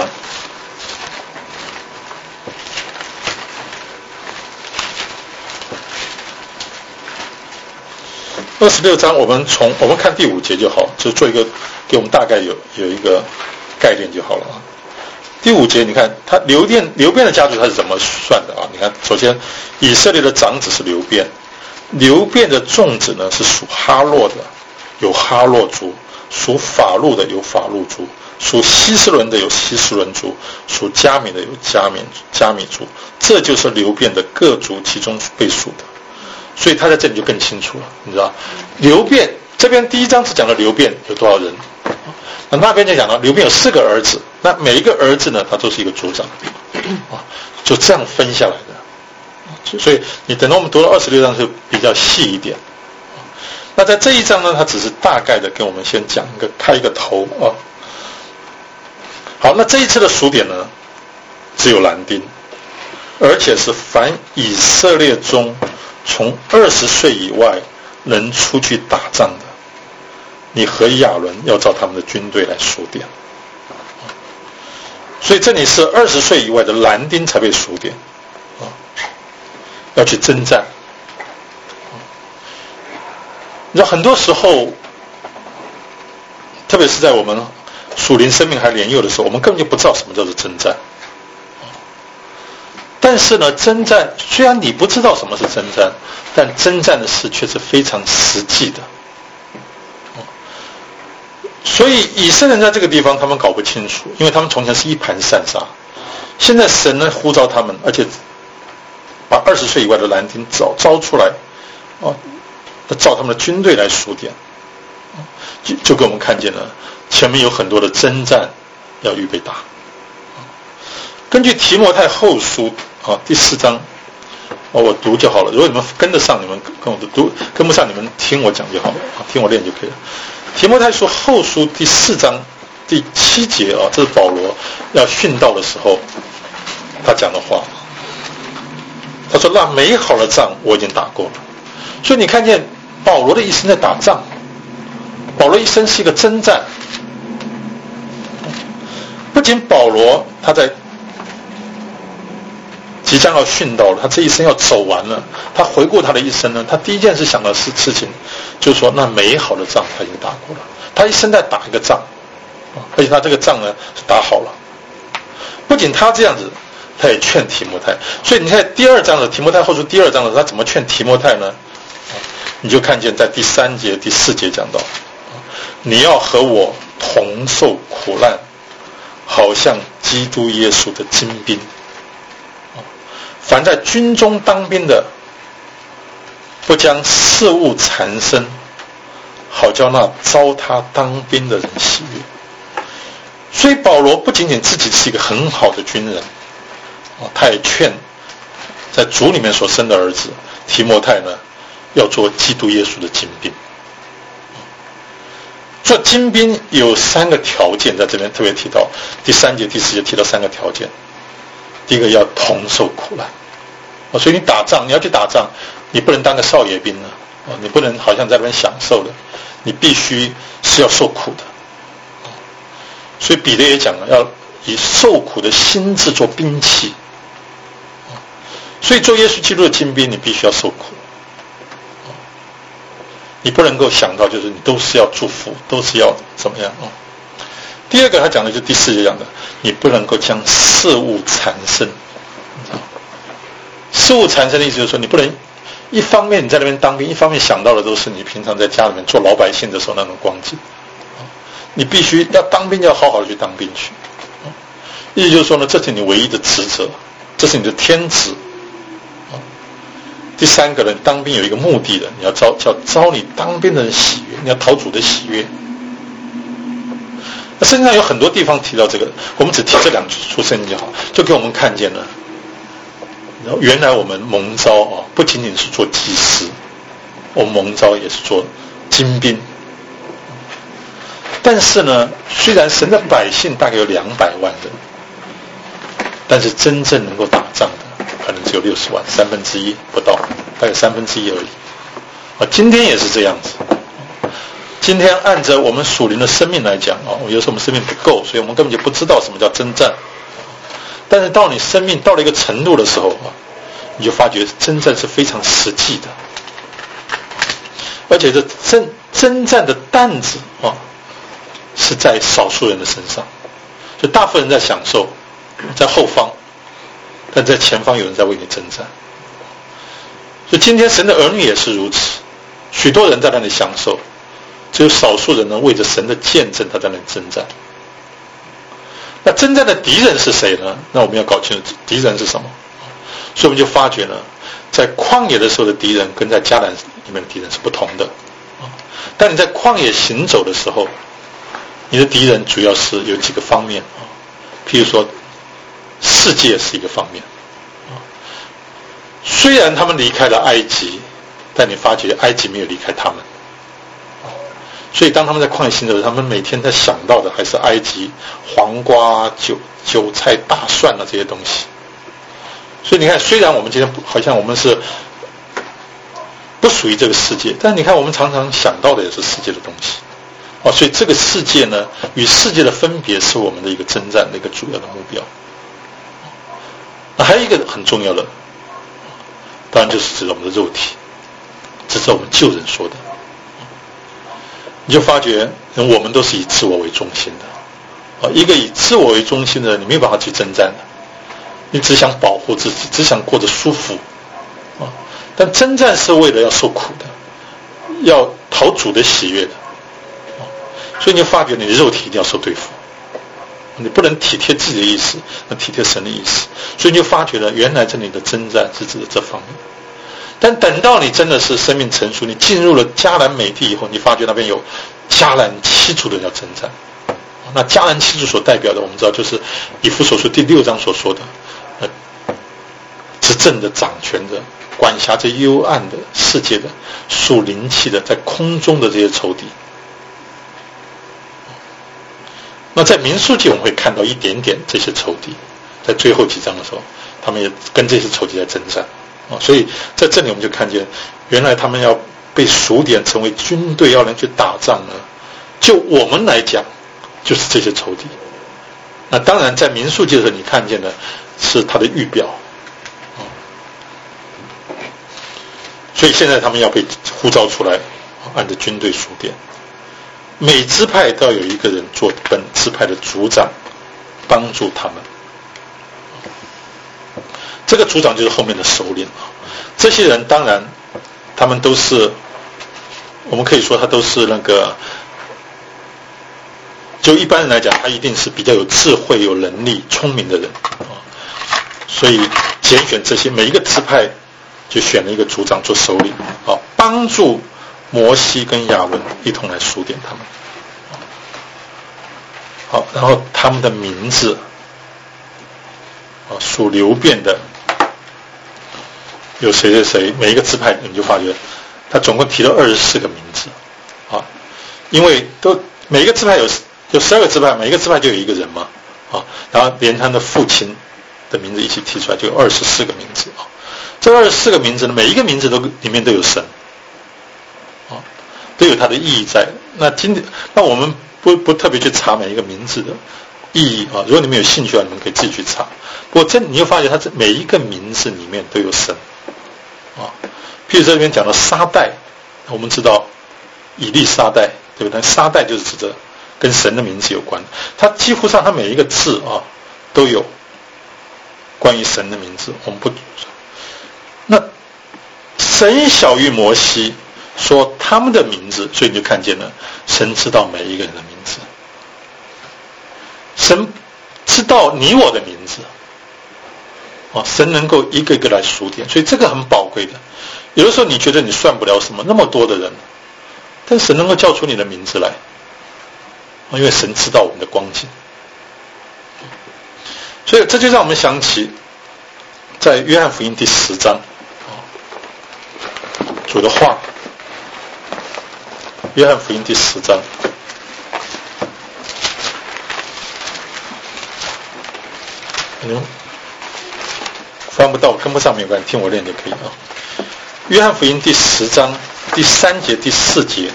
二十六章，我们从我们看第五节就好，就做一个给我们大概有有一个概念就好了啊。第五节，你看他流便流便的家族他是怎么算的啊？你看，首先以色列的长子是流便，流便的众子呢是属哈洛的，有哈洛族；属法路的有法路族；属希斯伦的有希斯伦族；属加米的有加米加米族。这就是流便的各族其中被数的。所以他在这里就更清楚了，你知道，流便这边第一章只讲了流便有多少人，那那边就讲到流便有四个儿子，那每一个儿子呢，他都是一个族长，啊，就这样分下来的。所以你等到我们读到二十六章就比较细一点。那在这一章呢，他只是大概的跟我们先讲一个开一个头啊。好，那这一次的数点呢，只有兰丁，而且是凡以色列中从二十岁以外能出去打仗的，你和亚伦要照他们的军队来数点。所以这里是二十岁以外的兰丁才被数点，要去征战。你知道很多时候，特别是在我们属灵生命还年幼的时候，我们根本就不知道什么叫做征战。但是呢，征战虽然你不知道什么是征战，但征战的事却是非常实际的。所以以色列人在这个地方他们搞不清楚，因为他们从前是一盘散沙，现在神呢呼召他们，而且把二十岁以外的兰丁招招出来，哦，照他们的军队来数点，就就给我们看见了前面有很多的征战要预备打。根据提摩太后书啊第四章，哦，我读就好了。如果你们跟得上，你们跟我读；跟不上，你们听我讲就好了，啊，听我练就可以了。提摩太书后书第四章第七节啊，这是保罗要殉道的时候他讲的话。他说：“那美好的仗我已经打过了。”所以你看见保罗的一生在打仗，保罗一生是一个征战。不仅保罗他在即将要殉道了，他这一生要走完了，他回顾他的一生呢，他第一件事想的是事情就是说，那美好的仗他已经打过了，他一生在打一个仗，而且他这个仗呢是打好了。不仅他这样子，他也劝提摩太。所以你看第二章的提摩太后书第二章的他怎么劝提摩太呢？你就看见在第三节第四节讲到，你要和我同受苦难，好像基督耶稣的精兵。凡在军中当兵的，不将事物缠身，好叫那招他当兵的人喜悦。所以保罗不仅仅自己是一个很好的军人，他也劝在主里面所生的儿子提摩太呢，要做基督耶稣的精兵。做精兵有三个条件，在这边特别提到，第三节第四节提到三个条件。第一个要同受苦难，哦，所以你打仗，你要去打仗，你不能当个少爷兵了，哦，你不能好像在那边享受的，你必须是要受苦的。哦，所以彼得也讲了，要以受苦的心志做兵器。哦，所以做耶稣基督的精兵，你必须要受苦。哦，你不能够想到就是你都是要祝福，都是要怎么样哦。第二个他讲的就是第四节讲的，你不能够将事物缠身。事物缠身的意思就是说，你不能一方面你在那边当兵，一方面想到的都是你平常在家里面做老百姓的时候那种光景。你必须要当兵，要好好的去当兵去。意思就是说呢，这是你唯一的职责，这是你的天职。第三个人当兵有一个目的的，你要招叫招你当兵的人喜悦，你要讨主的喜悦。那圣经上有很多地方提到这个，我们只提这两处圣经就好，就给我们看见了， 原来我们蒙召啊，不仅仅是做祭司，我们蒙召也是做精兵。但是呢，虽然神的百姓大概有两百万人，但是真正能够打仗的可能只有六十万，三分之一不到，大概三分之一而已。啊，今天也是这样子。今天按照我们属灵的生命来讲啊，有时候我们生命不够，所以我们根本就不知道什么叫征战。但是到你生命到了一个程度的时候啊，你就发觉征战是非常实际的，而且这征征战的担子啊，是在少数人的身上，就大部分人在享受，在后方，但在前方有人在为你征战。所以今天神的儿女也是如此，许多人在那里享受，只有少数人呢为着神的见证，他在那里征战。那征战的敌人是谁呢？那我们要搞清楚敌人是什么。所以我们就发觉呢，在旷野的时候的敌人跟在迦南里面的敌人是不同的。但你在旷野行走的时候，你的敌人主要是有几个方面啊，譬如说世界是一个方面啊。虽然他们离开了埃及，但你发觉埃及没有离开他们。所以当他们在旷野行走，他们每天在想到的还是埃及黄瓜、韭韭菜、大蒜啊这些东西。所以你看，虽然我们今天好像我们是不属于这个世界，但你看我们常常想到的也是世界的东西。哦，所以这个世界呢，与世界的分别是我们的一个征战的一个主要的目标。那还有一个很重要的，当然就是指我们的肉体，这是我们旧人说的。你就发觉我们都是以自我为中心的，一个以自我为中心的人，你没有办法去征战的，你只想保护自己，只想过得舒服，但征战是为了要受苦的，要讨主的喜悦的，所以你就发觉你的肉体一定要受对付，你不能体贴自己的意思，那体贴神的意思，所以你就发觉了原来这里的征战是指的这方面。但等到你真的是生命成熟，你进入了迦南美地以后，你发觉那边有迦南七族的人要征战。那迦南七族所代表的，我们知道就是以弗所书第六章所说的，呃，执政的、掌权的、管辖着幽暗的世界的、属灵气的、在空中的这些仇敌。那在民数记我们会看到一点点这些仇敌，在最后几章的时候，他们也跟这些仇敌在征战。啊，所以在这里我们就看见，原来他们要被数点成为军队，要能去打仗呢。就我们来讲，就是这些仇敌。那当然，在民数记的时候，你看见的是他的预表。啊，所以现在他们要被呼召出来，按照军队数点。每支派都要有一个人做本支派的族长，帮助他们。这个族长就是后面的首领啊，这些人当然，他们都是，我们可以说他都是那个，就一般人来讲，他一定是比较有智慧、有能力、聪明的人啊，所以拣选这些每一个支派，就选了一个族长做首领啊，帮助摩西跟亚伦一同来数点他们。好，然后他们的名字啊，属流变的。有谁谁谁，每一个支派你就发觉，他总共提了二十四个名字，啊，因为都每一个支派有有十二个支派，每一个支派就有一个人嘛，啊，然后连他的父亲的名字一起提出来，就有二十四个名字啊。这二十四个名字呢，每一个名字都里面都有神，啊，都有它的意义在。那今天，那我们不不特别去查每一个名字的意义啊，如果你们有兴趣啊，你们可以自己去查。不过这你就发觉，它这每一个名字里面都有神。啊，譬如这里面讲到沙代，我们知道以利沙代，对不对？沙代就是指着跟神的名字有关，它几乎上它每一个字啊都有关于神的名字。我们不，那神晓谕摩西说他们的名字，所以你就看见了，神知道每一个人的名字，神知道你我的名字。啊，神能够一个一个来数点，所以这个很宝贵的。有的时候你觉得你算不了什么，那么多的人，但神能够叫出你的名字来，因为神知道我们的光景。所以这就让我们想起， 在约翰福音第十章，主的话，约翰福音第十章。嗯，翻不到，跟不上没关系，听我念就可以啊。约翰福音第十章第三节第四节，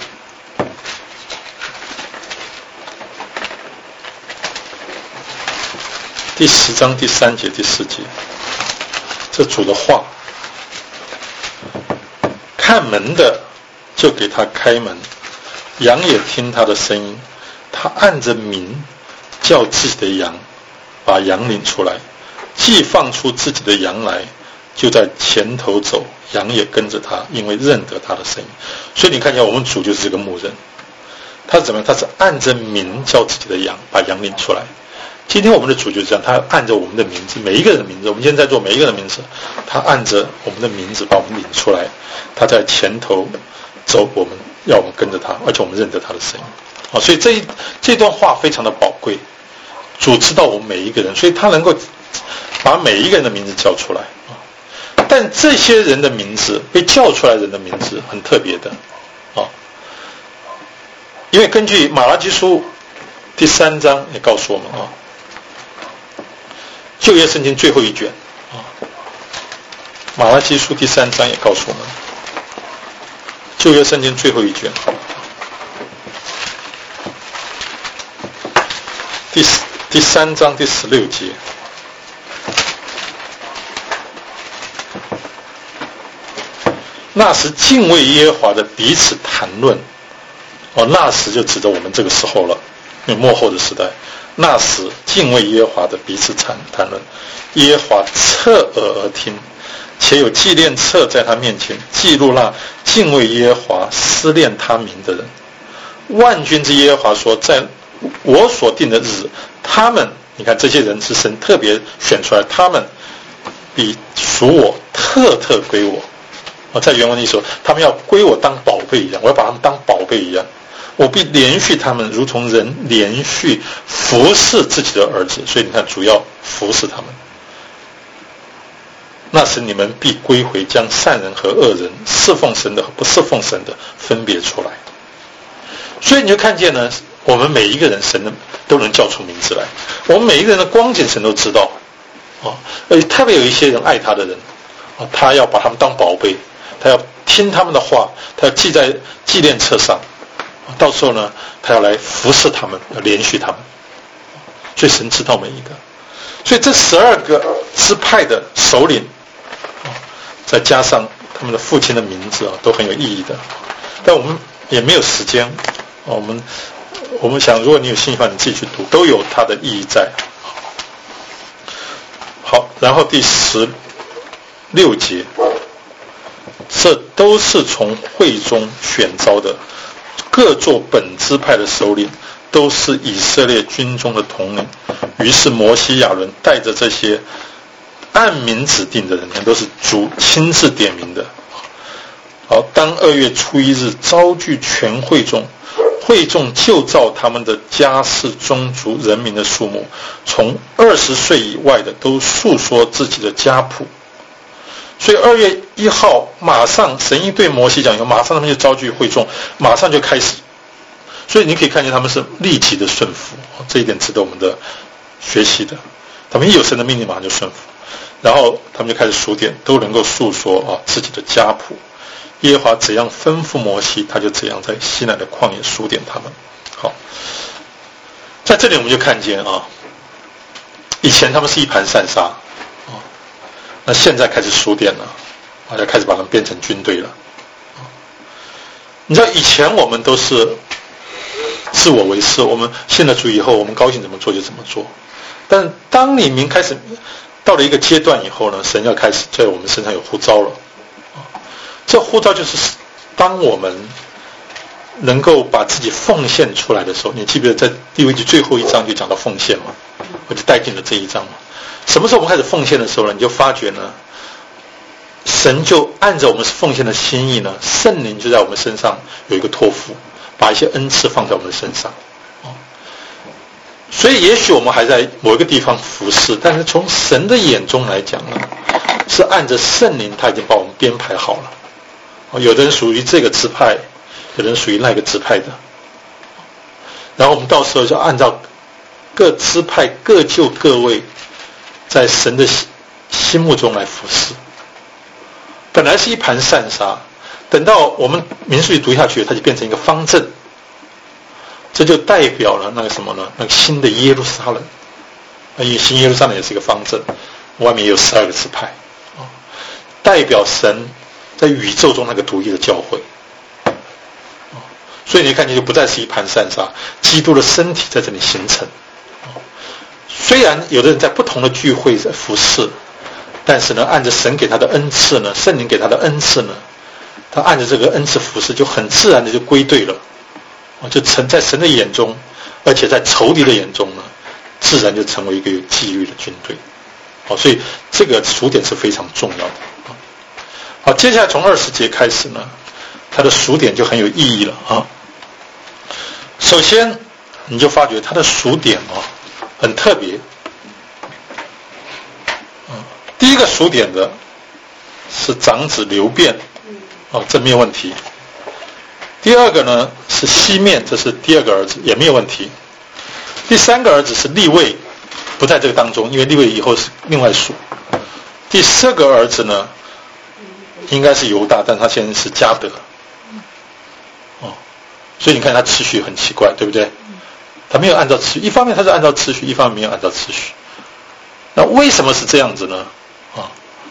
第十章第三节第四节，这主的话，看门的就给他开门，羊也听他的声音，他按着名叫自己的羊，把羊领出来，既放出自己的羊来，就在前头走，羊也跟着他，因为认得他的声音。所以你看见我们主就是这个牧人，他是怎么样？他是按着名叫自己的羊，把羊领出来。今天我们的主就是这样，他按着我们的名字，每一个人的名字，我们今天在做每一个人的名字，他按着我们的名字把我们领出来，他在前头走，我们要我们跟着他，而且我们认得他的声音。啊，所以这一这段话非常的宝贵。主知道我们每一个人，所以他能够把每一个人的名字叫出来啊。但这些人的名字，被叫出来人的名字很特别的啊，因为根据马拉基书第三章也告诉我们啊，旧约圣经最后一卷啊，马拉基书第三章也告诉我们，旧约圣经最后一卷第第三章第十六节，那时敬畏耶和华的彼此谈论，哦，那时就指着我们这个时候了，因为末后的时代。那时敬畏耶和华的彼此谈谈论，耶和华侧耳而听，且有纪念册在他面前，记录那敬畏耶和华思念他名的人。万军之耶和华说，在我所定的日子，他们，你看这些人是神特别选出来，他们比属我，特特归我。我在原文里说，他们要归我当宝贝一样，我要把他们当宝贝一样，我必连续他们，如同人连续服侍自己的儿子。所以你看，主要服侍他们。那时你们必归回，将善人和恶人，侍奉神的和不侍奉神的分别出来。所以你就看见呢，我们每一个人神都能叫出名字来，我们每一个人的光景神都知道啊，而且特别有一些人爱他的人啊，他要把他们当宝贝，他要听他们的话，他要记在纪念册上，到时候呢，他要来服侍他们，要连续他们。所以神知道每一个，所以这十二个支派的首领，再加上他们的父亲的名字啊，都很有意义的。但我们也没有时间，我们我们想，如果你有兴趣的话，你自己去读，都有它的意义在。好，然后第十六节，这都是从会中选召的，各做本支派的首领，都是以色列军中的统领。于是摩西亚伦带着这些按名指定的人，都是主亲自点名的。好，当二月初一日招聚全会众，会众就照他们的家世、宗族、人民的数目，从二十岁以外的都述说自己的家谱。所以二月一号，马上神一对摩西讲以后，马上他们就招聚会众，马上就开始。所以你可以看见他们是立即的顺服，这一点值得我们的学习的。他们一有神的命令，马上就顺服，然后他们就开始数点，都能够述说啊自己的家谱。耶和华怎样吩咐摩西，他就怎样在西奈的旷野数点他们。好，在这里我们就看见啊，以前他们是一盘散沙啊，那现在开始数点了，啊，要开始把他们变成军队了。你知道以前我们都是自我为是，我们信了主以后，我们高兴怎么做就怎么做。但当你们开始到了一个阶段以后呢，神要开始在我们身上有呼召了。这呼召就是当我们能够把自己奉献出来的时候，你记不记得在利未记最后一章就讲到奉献嘛？我就带进了这一章嘛。什么时候我们开始奉献的时候呢？你就发觉呢，神就按照我们奉献的心意呢，圣灵就在我们身上有一个托付，把一些恩赐放在我们身上。所以也许我们还在某一个地方服侍，但是从神的眼中来讲呢， 是按着圣灵他已经把我们编排好了。哦，有的人属于这个支派，有的人属于那个支派的。然后我们到时候就按照各支派各就各位，在神的心目中来服侍。本来是一盘散沙，等到我们民数记读下去，它就变成一个方阵。这就代表了那个什么呢？那个新的耶路撒冷，因为新耶路撒冷也是一个方阵，外面有十二个支派，啊，代表神在宇宙中那个独一的教会，啊，所以你看见就不再是一盘散沙，基督的身体在这里形成。啊，虽然有的人在不同的聚会在服侍，但是呢，按着神给他的恩赐呢，圣灵给他的恩赐呢，他按着这个恩赐服侍，就很自然的就归队了。就成在神的眼中，而且在仇敌的眼中呢，自然就成为一个有纪律的军队。好，所以这个数点是非常重要的。好，接下来从二十节开始呢，它的数点就很有意义了啊。首先，你就发觉它的数点啊很特别。嗯，第一个数点的是长子流便，哦，这没有问题。第二个呢是西面，这是第二个儿子，也没有问题。第三个儿子是利未，不在这个当中，因为利未以后是另外数。第四个儿子呢，应该是犹大，但他现在是迦得。哦，所以你看他次序很奇怪，对不对？他没有按照次序，一方面他是按照次序，一方面没有按照次序。那为什么是这样子呢？啊？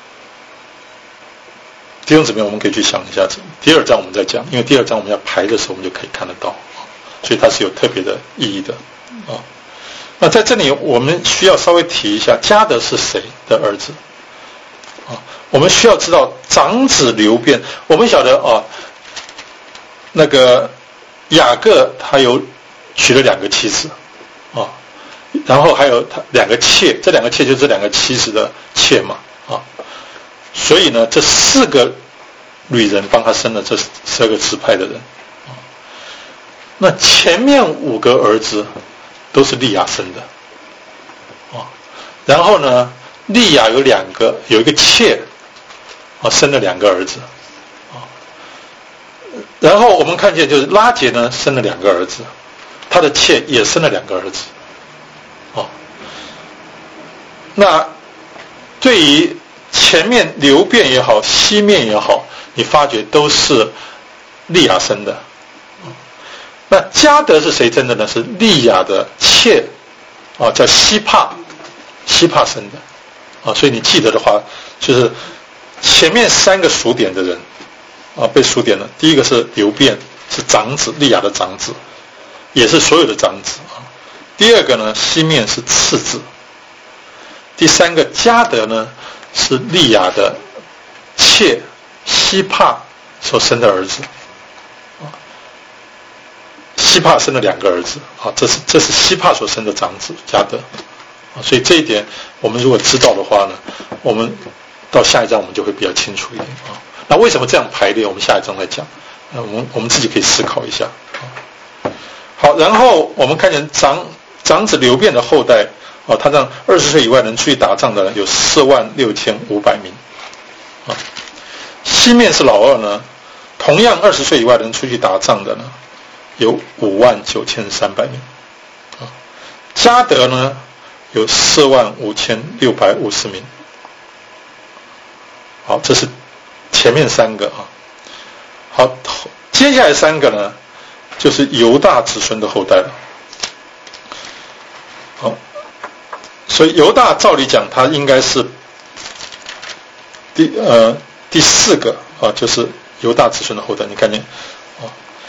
弟兄姊妹，我们可以去想一下，第二章我们再讲，因为第二章我们要排的时候，我们就可以看得到，所以它是有特别的意义的啊。那在这里，我们需要稍微提一下，迦得是谁的儿子啊？我们需要知道长子流便，我们晓得啊，那个雅各他有娶了两个妻子啊，然后还有他两个妾，这两个妾就是这两个妻子的妾嘛啊。所以呢，这四个女人帮他生了这十二个支派的人。那前面五个儿子都是利亚生的，啊，然后呢，利亚有两个，有一个妾，啊，生了两个儿子，啊，然后我们看见就是拉结呢生了两个儿子，他的妾也生了两个儿子，啊，那对于前面流便也好，西面也好，你发觉都是利亚生的。那迦得是谁生的呢？是利亚的妾，啊，叫西帕，西帕生的，啊，所以你记得的话，就是前面三个数点的人，啊，被数点了。第一个是流便，是长子，利亚的长子，也是所有的长子啊。第二个呢，西面是次子。第三个迦得呢，是利亚的妾西帕所生的儿子。西帕生了两个儿子啊，这是这是西帕所生的长子迦得啊，所以这一点我们如果知道的话呢，我们到下一章我们就会比较清楚一点啊。那为什么这样排列？我们下一章再讲。呃，我们我们自己可以思考一下啊。好，然后我们看见长长子流便的后代啊，他让二十岁以外能出去打仗的有四万六千五百名啊。西面是老二呢，同样二十岁以外能出去打仗的呢，有五万九千三百名，啊，迦得呢有四万五千六百五十名。好，这是前面三个啊。好，接下来三个呢，就是犹大子孙的后代了。好，所以犹大照理讲，他应该是第呃第四个啊，就是犹大子孙的后代。你看见啊？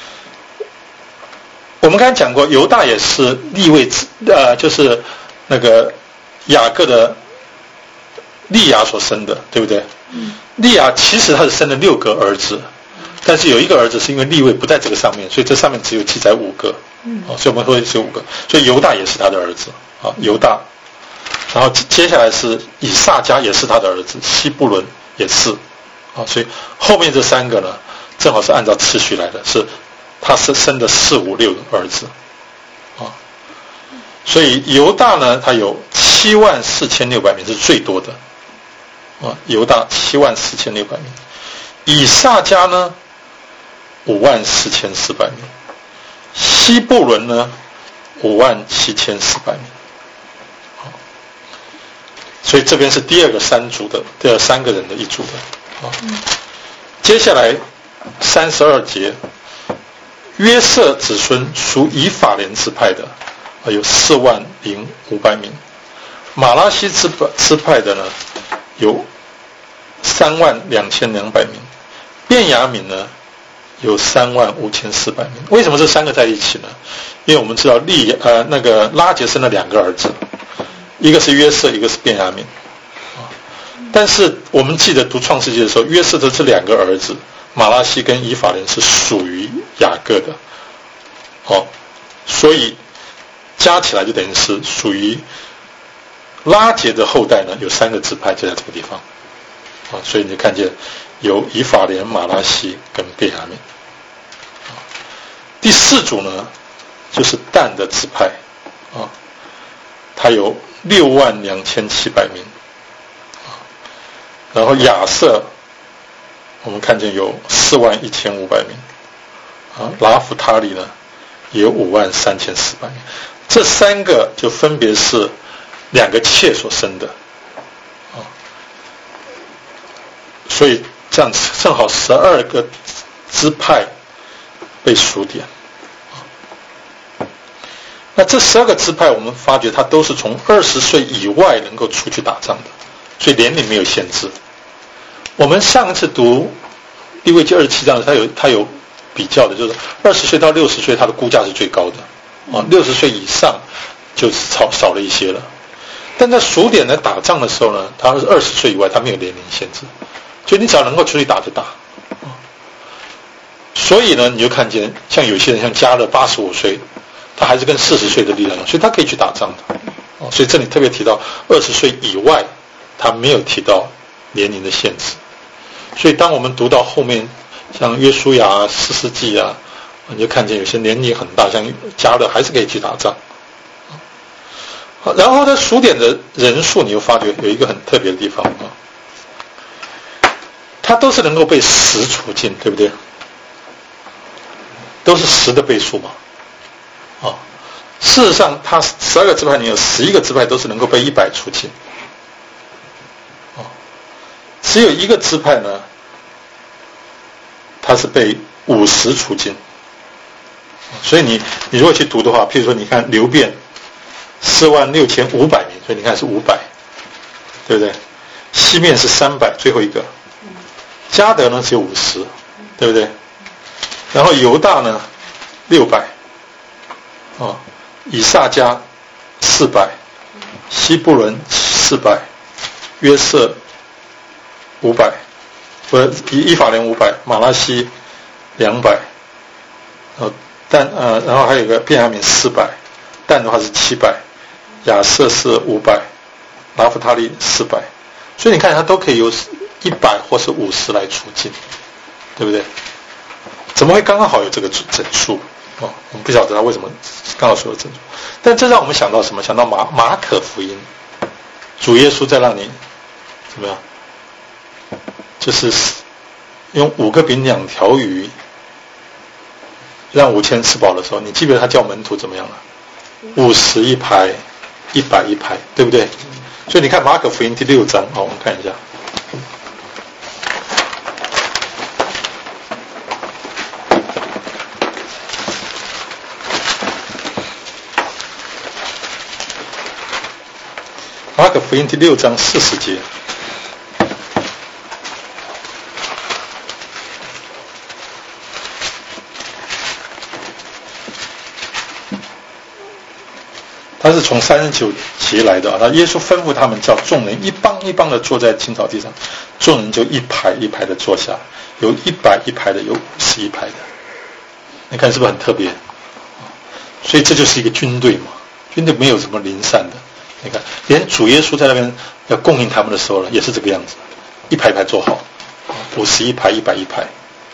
我们刚才讲过，犹大也是利未子，呃，就是那个雅各的利亚所生的，对不对？嗯。利亚其实他是生了六个儿子，但是有一个儿子是因为利未不在这个上面，所以这上面只有记载五个。嗯。哦，所以我们说只有五个，所以犹大也是他的儿子啊，犹大。然后接下来是以撒迦也是他的儿子，西布伦也是啊，所以后面这三个呢，正好是按照次序来的，是。他是生的四五六个儿子，啊，所以犹大呢，他有七万四千六百名是最多的，啊， 啊，犹大七万四千六百名，以萨迦呢五万四千四百名，西布伦呢五万七千四百名。所以这边是第二个三族的，第二三个人的一组的。啊，接下来三十二节，约瑟子孙属以法莲支派的，啊，有四万零五百名；马拉西支支派的呢，有三万两千两百名；便雅悯呢，有三万五千四百名。为什么这三个在一起呢？因为我们知道利呃那个拉结生了两个儿子。一个是约瑟，一个是便雅悯，但是我们记得读创世纪的时候，约瑟的这两个儿子马拉西跟以法莲是属于雅各的，哦，所以加起来就等于是属于拉结的后代呢，有三个支派就在这个地方，啊，所以你就看见有以法莲、马拉西跟便雅悯。第四组呢，就是但的支派，啊，它有六万两千七百名，然后亚瑟我们看见有四万一千五百名，啊，拉弗他利呢也有五万三千四百名。这三个就分别是两个妾所生的，啊，所以这样正好十二个支派被数点。那这十二个支派，我们发觉它都是从二十岁以外能够出去打仗的，所以年龄没有限制。我们上一次读利未记二十七章，它有它有比较的，就是二十岁到六十岁，它的估价是最高的，啊，六十岁以上就是少少了一些了。但在数点来打仗的时候呢，它是二十岁以外，它没有年龄限制，所以你只要能够出去打就打。所以呢，你就看见像有些人像加勒八十五岁。他还是跟四十岁的力量，所以他可以去打仗的，哦，所以这里特别提到二十岁以外，他没有提到年龄的限制。所以当我们读到后面，像约书亚啊、士师记啊，你就看见有些年龄很大，像加勒还是可以去打仗。好，然后呢，数点的人数，你又发觉有一个很特别的地方啊，它都是能够被十除尽，对不对？都是十的倍数嘛。哦，事实上，它十二个支派里有十一个支派都是能够被一百除尽，哦，只有一个支派呢，它是被五十除尽。所以你你如果去读的话，譬如说，你看流便四万六千五百名，所以你看是五百，对不对？西面是三百，最后一个，迦得呢只有五十，对不对？然后犹大呢六百。哦，以萨迦四百，西布伦四百，约瑟五百，不以以法莲五百，马拉西两百，呃，但呃，然后还有一个便雅悯四百，但的话是七百，亚瑟是五百，拉弗他利四百，所以你看它都可以由一百或是五十来除尽，对不对？怎么会刚刚好有这个整数？哦，我们不晓得他为什么刚好说有整数，但这让我们想到什么？想到马马可福音，主耶稣在让你怎么样？就是用五个饼两条鱼让五千吃饱的时候，你记不记得他叫门徒怎么样了？五十一排，一百一排，对不对？所以你看马可福音第六章，好，我们看一下。马可福音第六章四十节，他是从三十九节来的啊。耶稣吩咐他们叫众人一帮一帮的坐在青草地上，众人就一排一排的坐下，有一百一排的，有五十一排的。你看是不是很特别？所以这就是一个军队嘛，军队没有什么零散的。你看，连主耶稣在那边要供应他们的时候呢，也是这个样子，一排排坐好，五十一排，一百一排。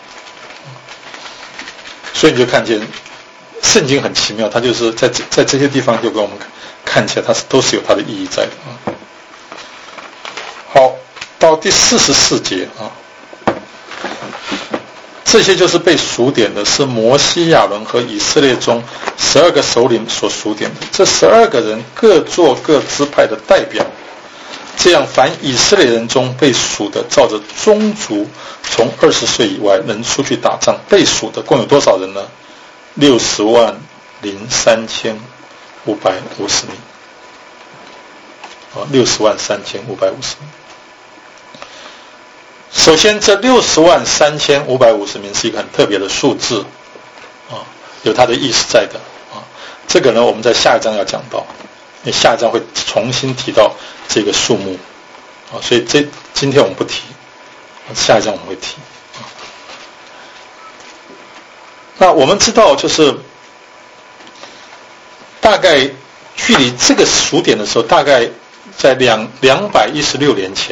所以你就看见圣经很奇妙，它就是在在这些地方就给我们看起来，它是都是有它的意义在的啊。好，到第四十四节啊，这些就是被数点的，是摩西、亚伦和以色列中十二个首领所数点的。这十二个人各做各支派的代表，这样凡以色列人中被数的，照着宗族从二十岁以外能出去打仗被数的，共有多少人呢？六十万零三千五百五十名。啊，六十万三千五百五十名。首先，这六十万三千五百五十名是一个很特别的数字，啊，有它的意思在的啊。这个呢，我们在下一章要讲到，因为下一章会重新提到这个数目，啊，所以这今天我们不提，下一章我们会提。啊，那我们知道，就是大概距离这个数点的时候，大概在两两百一十六年前。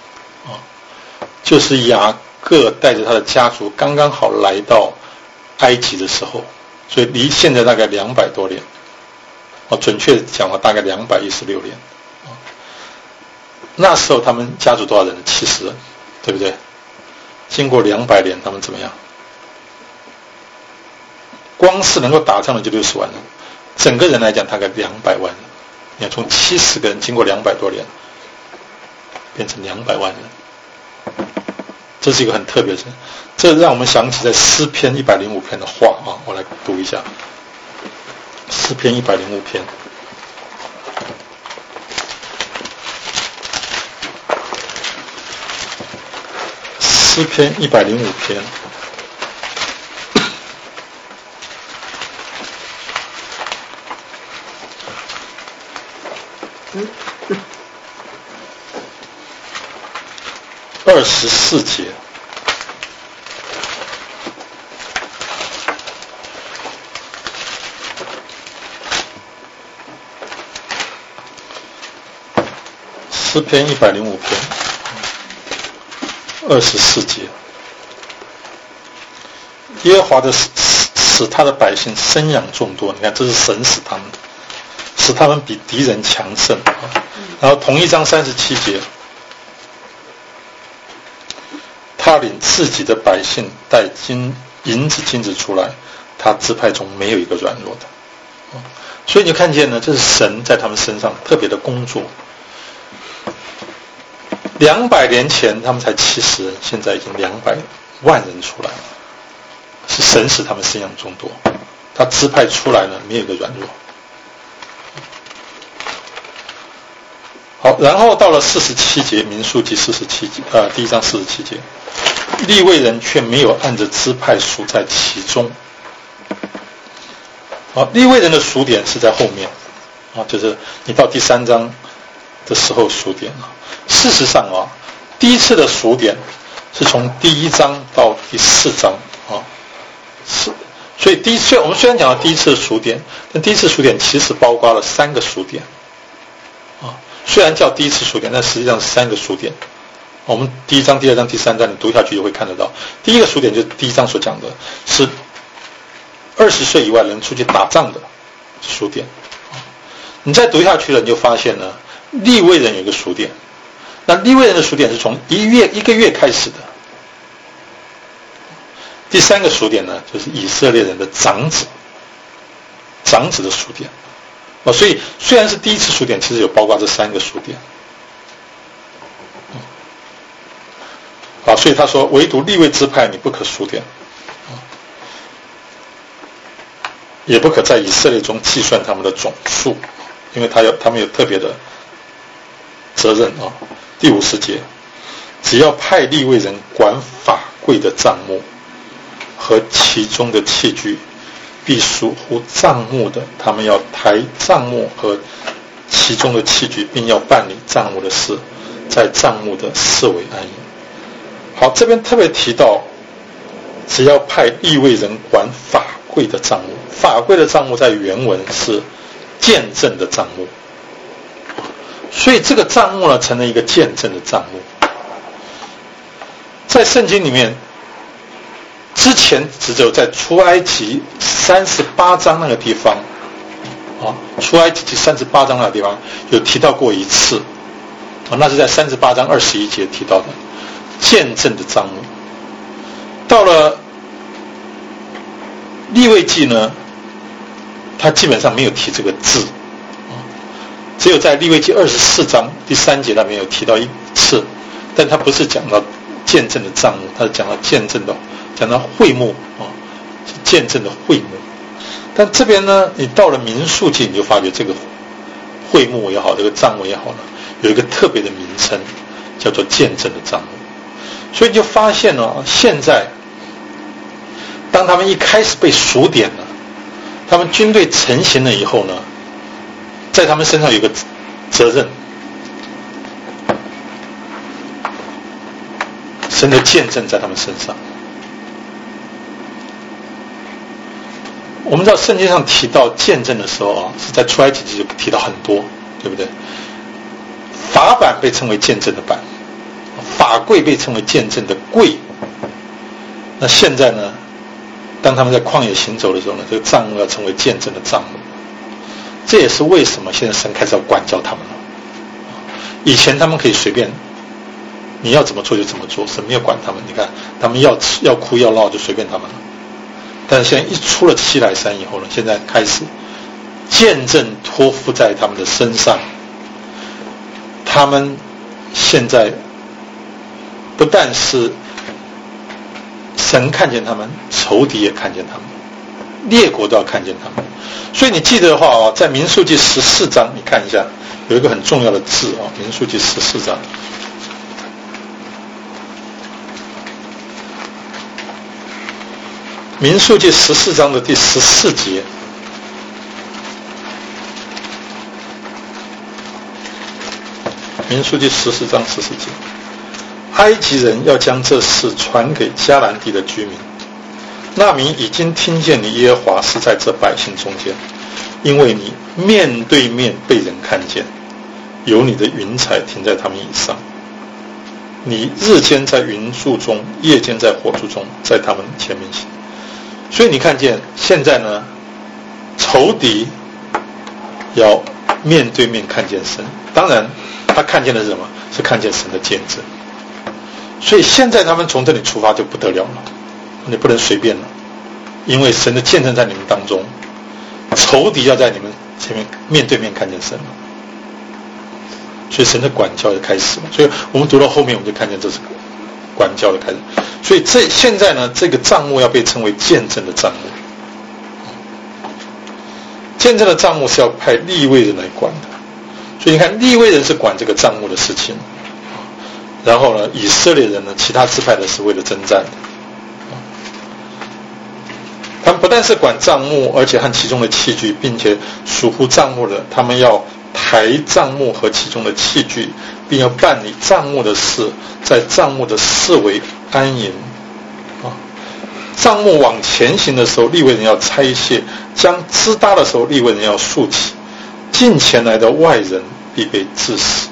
就是雅各带着他的家族刚刚好来到埃及的时候，所以离现在大概两百多年，哦，准确讲话大概两百一十六年。那时候他们家族多少人？七十人，对不对？经过两百年，他们怎么样？光是能够打仗的就六十万人，整个人来讲大概两百万人。你看，从七十个人经过两百多年，变成两百万人。这是一个很特别的，这让我们想起在诗篇一百零五篇的话啊，我来读一下。诗篇一百零五篇，诗篇一百零五篇，二十四节。诗篇一百零五篇，二十四节。耶和华的使使他的百姓生养众多，你看，这是神使他们，使他们比敌人强盛啊。然后同一章三十七节。他领自己的百姓带金银子金子出来，他支派中没有一个软弱的。所以你看见呢，这是神在他们身上特别的工作。两百年前他们才七十人，现在已经两百万人出来了，是神使他们生养众多，他支派出来呢，没有一个软弱。好，然后到了四十七节，民数记四十七节，呃，第一章四十七节，利未人却没有按着支派数在其中。好，利未人的数点是在后面，啊，就是你到第三章的时候数点啊。事实上啊，第一次的数点是从第一章到第四章啊，是，所以第一次我们虽然讲到第一次的数点，但第一次数点其实包括了三个数点。虽然叫第一次数点，但实际上是三个数点。我们第一章、第二章、第三章，你读下去就会看得到。第一个数点就是第一章所讲的，是二十岁以外人出去打仗的数点。你再读下去了，你就发现呢，利未人有一个数点。那利未人的数点是从一月一个月开始的。第三个数点呢，就是以色列人的长子，长子的数点。哦，所以虽然是第一次数点，其实有包括这三个数点。嗯，好，所以他说，唯独利未支派你不可数点，嗯，也不可在以色列中计算他们的总数，因为他有他们有特别的责任啊。第五十节，只要派利未人管法柜的账目和其中的器具。必属乎账目的，他们要抬账目和其中的器具，并要办理账目的事，在账目的四围安营。好，这边特别提到，只要派利未人管法柜的账目，法柜的账目在原文是见证的账目，所以这个账目呢，成了一个见证的账目。在圣经里面。之前只有在出埃及三十八章那个地方，啊，出埃及记三十八章那个地方有提到过一次， 啊，那是在三十八章二十一节提到的见证的帐幕。到了利未记呢，他基本上没有提这个字，只有在利未记二十四章第三节那边有提到一次，但他不是讲到见证的帐幕，他是讲到见证的，讲到会幕啊，是见证的会幕。但这边呢，你到了民数记，你就发觉这个会幕也好，这个帐幕也好呢，有一个特别的名称，叫做见证的帐幕。所以你就发现哦，现在当他们一开始被数点了，他们军队成型了以后呢，在他们身上有个责任，神的见证在他们身上。我们知道圣经上提到见证的时候啊，是在出埃及记就提到很多，对不对？法版被称为见证的版，法柜被称为见证的柜。那现在呢，当他们在旷野行走的时候呢，这个帐幕要成为见证的帐幕。这也是为什么现在神开始要管教他们了。以前他们可以随便，你要怎么做就怎么做，神没有管他们。你看，他们要吃要哭要闹就随便他们了。但是现在一出了西乃山以后呢，现在开始见证托付在他们的身上。他们现在不但是神看见他们，仇敌也看见他们，列国都要看见他们。所以你记得的话啊，在民数记十四章，你看一下，有一个很重要的字啊，民数记十四章。民数记十四章的第十四节，民数记十四章十四节，埃及人要将这事传给迦南地的居民，那民已经听见你耶和华是在这百姓中间，因为你面对面被人看见，有你的云彩停在他们以上，你日间在云柱中，夜间在火柱中，在他们前面行。所以你看见现在呢，仇敌要面对面看见神，当然他看见的是什么？是看见神的见证。所以现在他们从这里出发就不得了了，你不能随便了，因为神的见证在你们当中，仇敌要在你们前面面对面看见神了，所以神的管教就开始了。所以我们读到后面，我们就看见这是管教的开始。所以这现在呢，这个帐幕要被称为见证的帐幕。见证的帐幕是要派利未人来管的，所以你看利未人是管这个帐幕的事情，然后呢，以色列人呢，其他支派的是为了征战的。他们不但是管帐幕，而且和其中的器具，并且属乎帐幕的，他们要抬帐幕和其中的器具，并要办理帐幕的事，在帐幕的四围安营。啊，帐幕往前行的时候，利未人要拆卸；将支搭的时候，利未人要竖起。近前来的外人必被治死。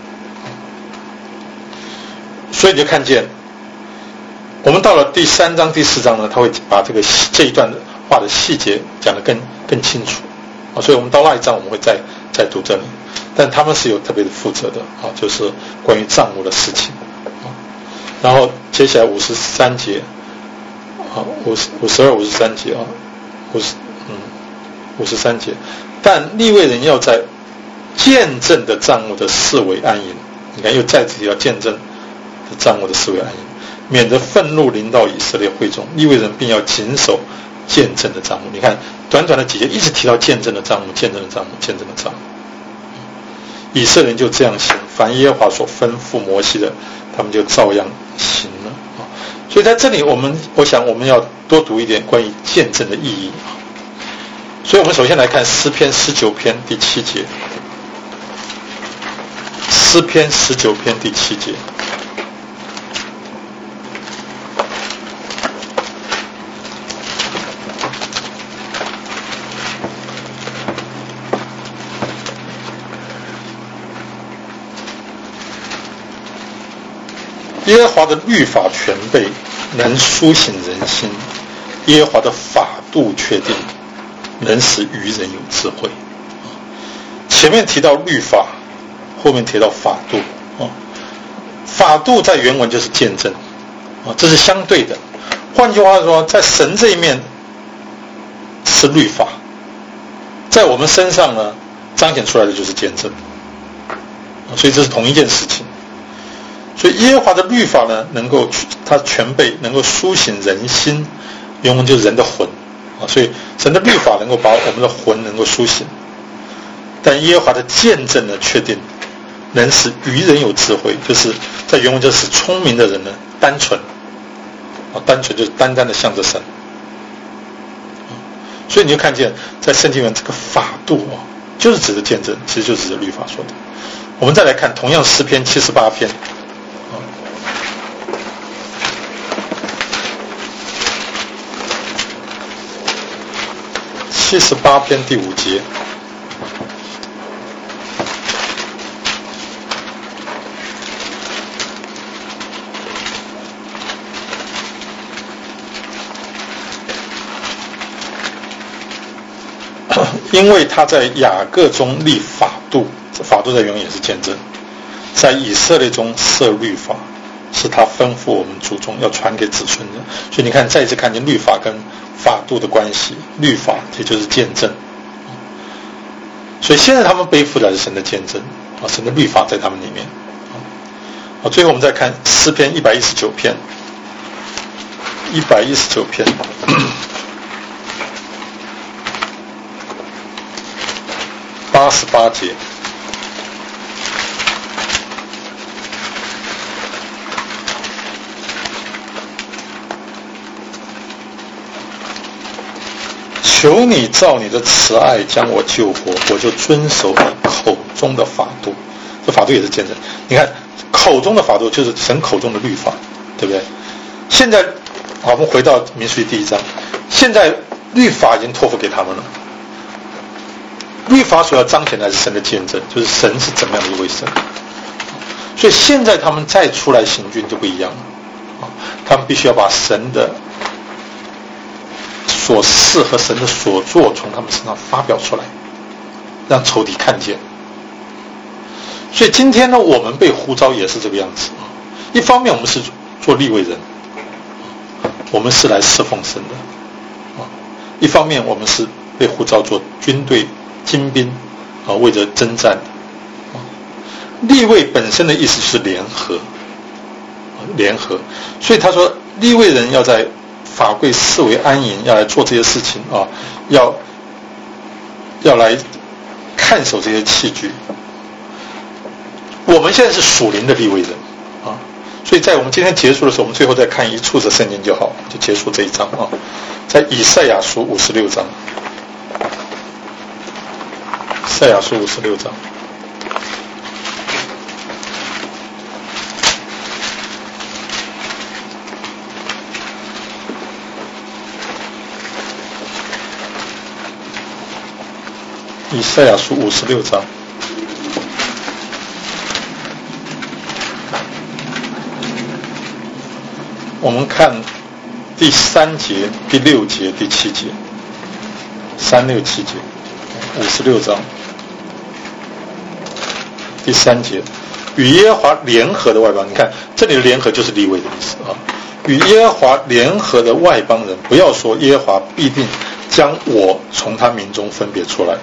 所以你就看见，我们到了第三章、第四章呢，他会把这个这一段话的细节讲得更更清楚。啊，所以我们到那一章我们会再再读这里。但他们是有特别的负责的啊，就是关于帐幕的事情啊。然后接下来五十三节啊，五十五十二、五十三节啊，五十嗯五十三节。但利未人要在见证的帐幕的四围安营，你看又再次提到见证的帐幕的四围安营，免得愤怒临到以色列会众。利未人并要谨守见证的帐幕。你看短短的几节一直提到见证的帐幕，见证的帐幕，见证的帐幕。以色列人就这样行，凡耶和华所吩咐摩西的，他们就照样行了啊。所以在这里，我们我想我们要多读一点关于见证的意义啊。所以我们首先来看诗篇十九篇第七节，诗篇十九篇第七节。耶和华的律法全备，能苏醒人心；耶和华的法度确定，能使愚人有智慧。前面提到律法，后面提到法度， 法度在原文就是见证啊，这是相对的。换句话说，在神这一面是律法，在我们身上呢彰显出来的就是见证，所以这是同一件事情。所以耶和华的律法呢，能够它全备，能够苏醒人心，原文就是人的魂啊，所以神的律法能够把我们的魂能够苏醒。但耶和华的见证呢，确定能使愚人有智慧，就是在原文就是聪明的人呢单纯啊，单纯就是单单的向着神。所以你就看见在圣经里面这个法度啊，就是指的见证，其实就是指的律法说的。我们再来看同样诗篇七十八篇。七十八篇第五节，因为他在雅各中立法度，法度在原文也是见证，在以色列中设律法，是他吩咐我们祖宗要传给子孙的。所以你看，再一次看见律法跟法度的关系，律法也就是见证。所以现在他们背负的是神的见证啊，神的律法在他们里面啊。最后我们再看诗篇一百一十九篇，一百一十九篇。八十八节，求你照你的慈爱将我救活，我就遵守你口中的法度。这法度也是见证。你看，口中的法度就是神口中的律法，对不对？现在，好，我们回到民数记第一章，现在律法已经托付给他们了。律法所要彰显的是神的见证，就是神是怎么样的一位神。所以现在他们再出来行军就不一样了，他们必须要把神的所事和神的所作从他们身上发表出来，让仇敌看见。所以今天呢，我们被呼召也是这个样子。一方面我们是做利未人，我们是来侍奉神的；一方面我们是被呼召做军队精兵啊，为着征战的。利未本身的意思是联合，联合。所以他说，利未人要在法柜视为安营，要来做这些事情啊，要要来看守这些器具。我们现在是属灵的利未人啊，所以在我们今天结束的时候，我们最后再看一处的圣经就好，就结束这一章啊，在以赛亚书五十六章。赛亚书五十六章，以赛亚书五十六章，我们看第三节、第六节、第七节，三六七节，五十六章。第三节，与耶和华联合的外邦，你看这里的联合就是利未的意思啊。与耶和华联合的外邦人，不要说耶和华必定将我从他民中分别出来。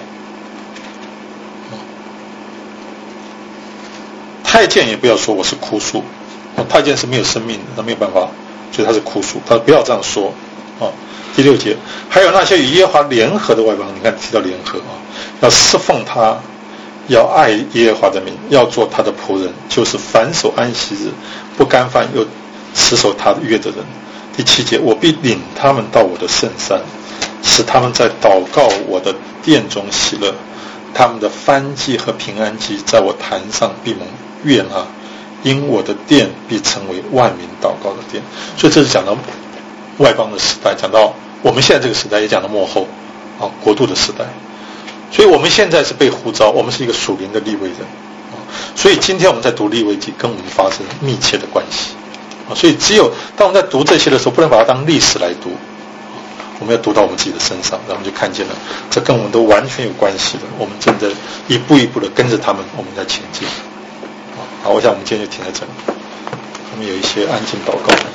太监也不要说我是枯树，太监是没有生命的，他没有办法，所以他是枯树，他不要这样说啊。第六节，还有那些与耶和华联合的外邦，你看提到联合啊，要侍奉他。要爱耶和华的名，要做他的仆人，就是反守安息日，不干犯又持守他的约的人。第七节，我必领他们到我的圣山，使他们在祷告我的殿中喜乐，他们的燔祭和平安祭在我坛上必蒙悦纳，因我的殿必成为万民祷告的殿。所以这是讲到外邦的时代，讲到我们现在这个时代，也讲到末后啊国度的时代。所以我们现在是被呼召，我们是一个属灵的利未人啊。所以今天我们在读利未记，跟我们发生密切的关系啊。所以只有当我们在读这些的时候，不能把它当历史来读，我们要读到我们自己的身上，然后我们就看见了，这跟我们都完全有关系的。我们真的一步一步的跟着他们，我们在前进。好，我想我们今天就停在这里。 我们有一些安静祷告。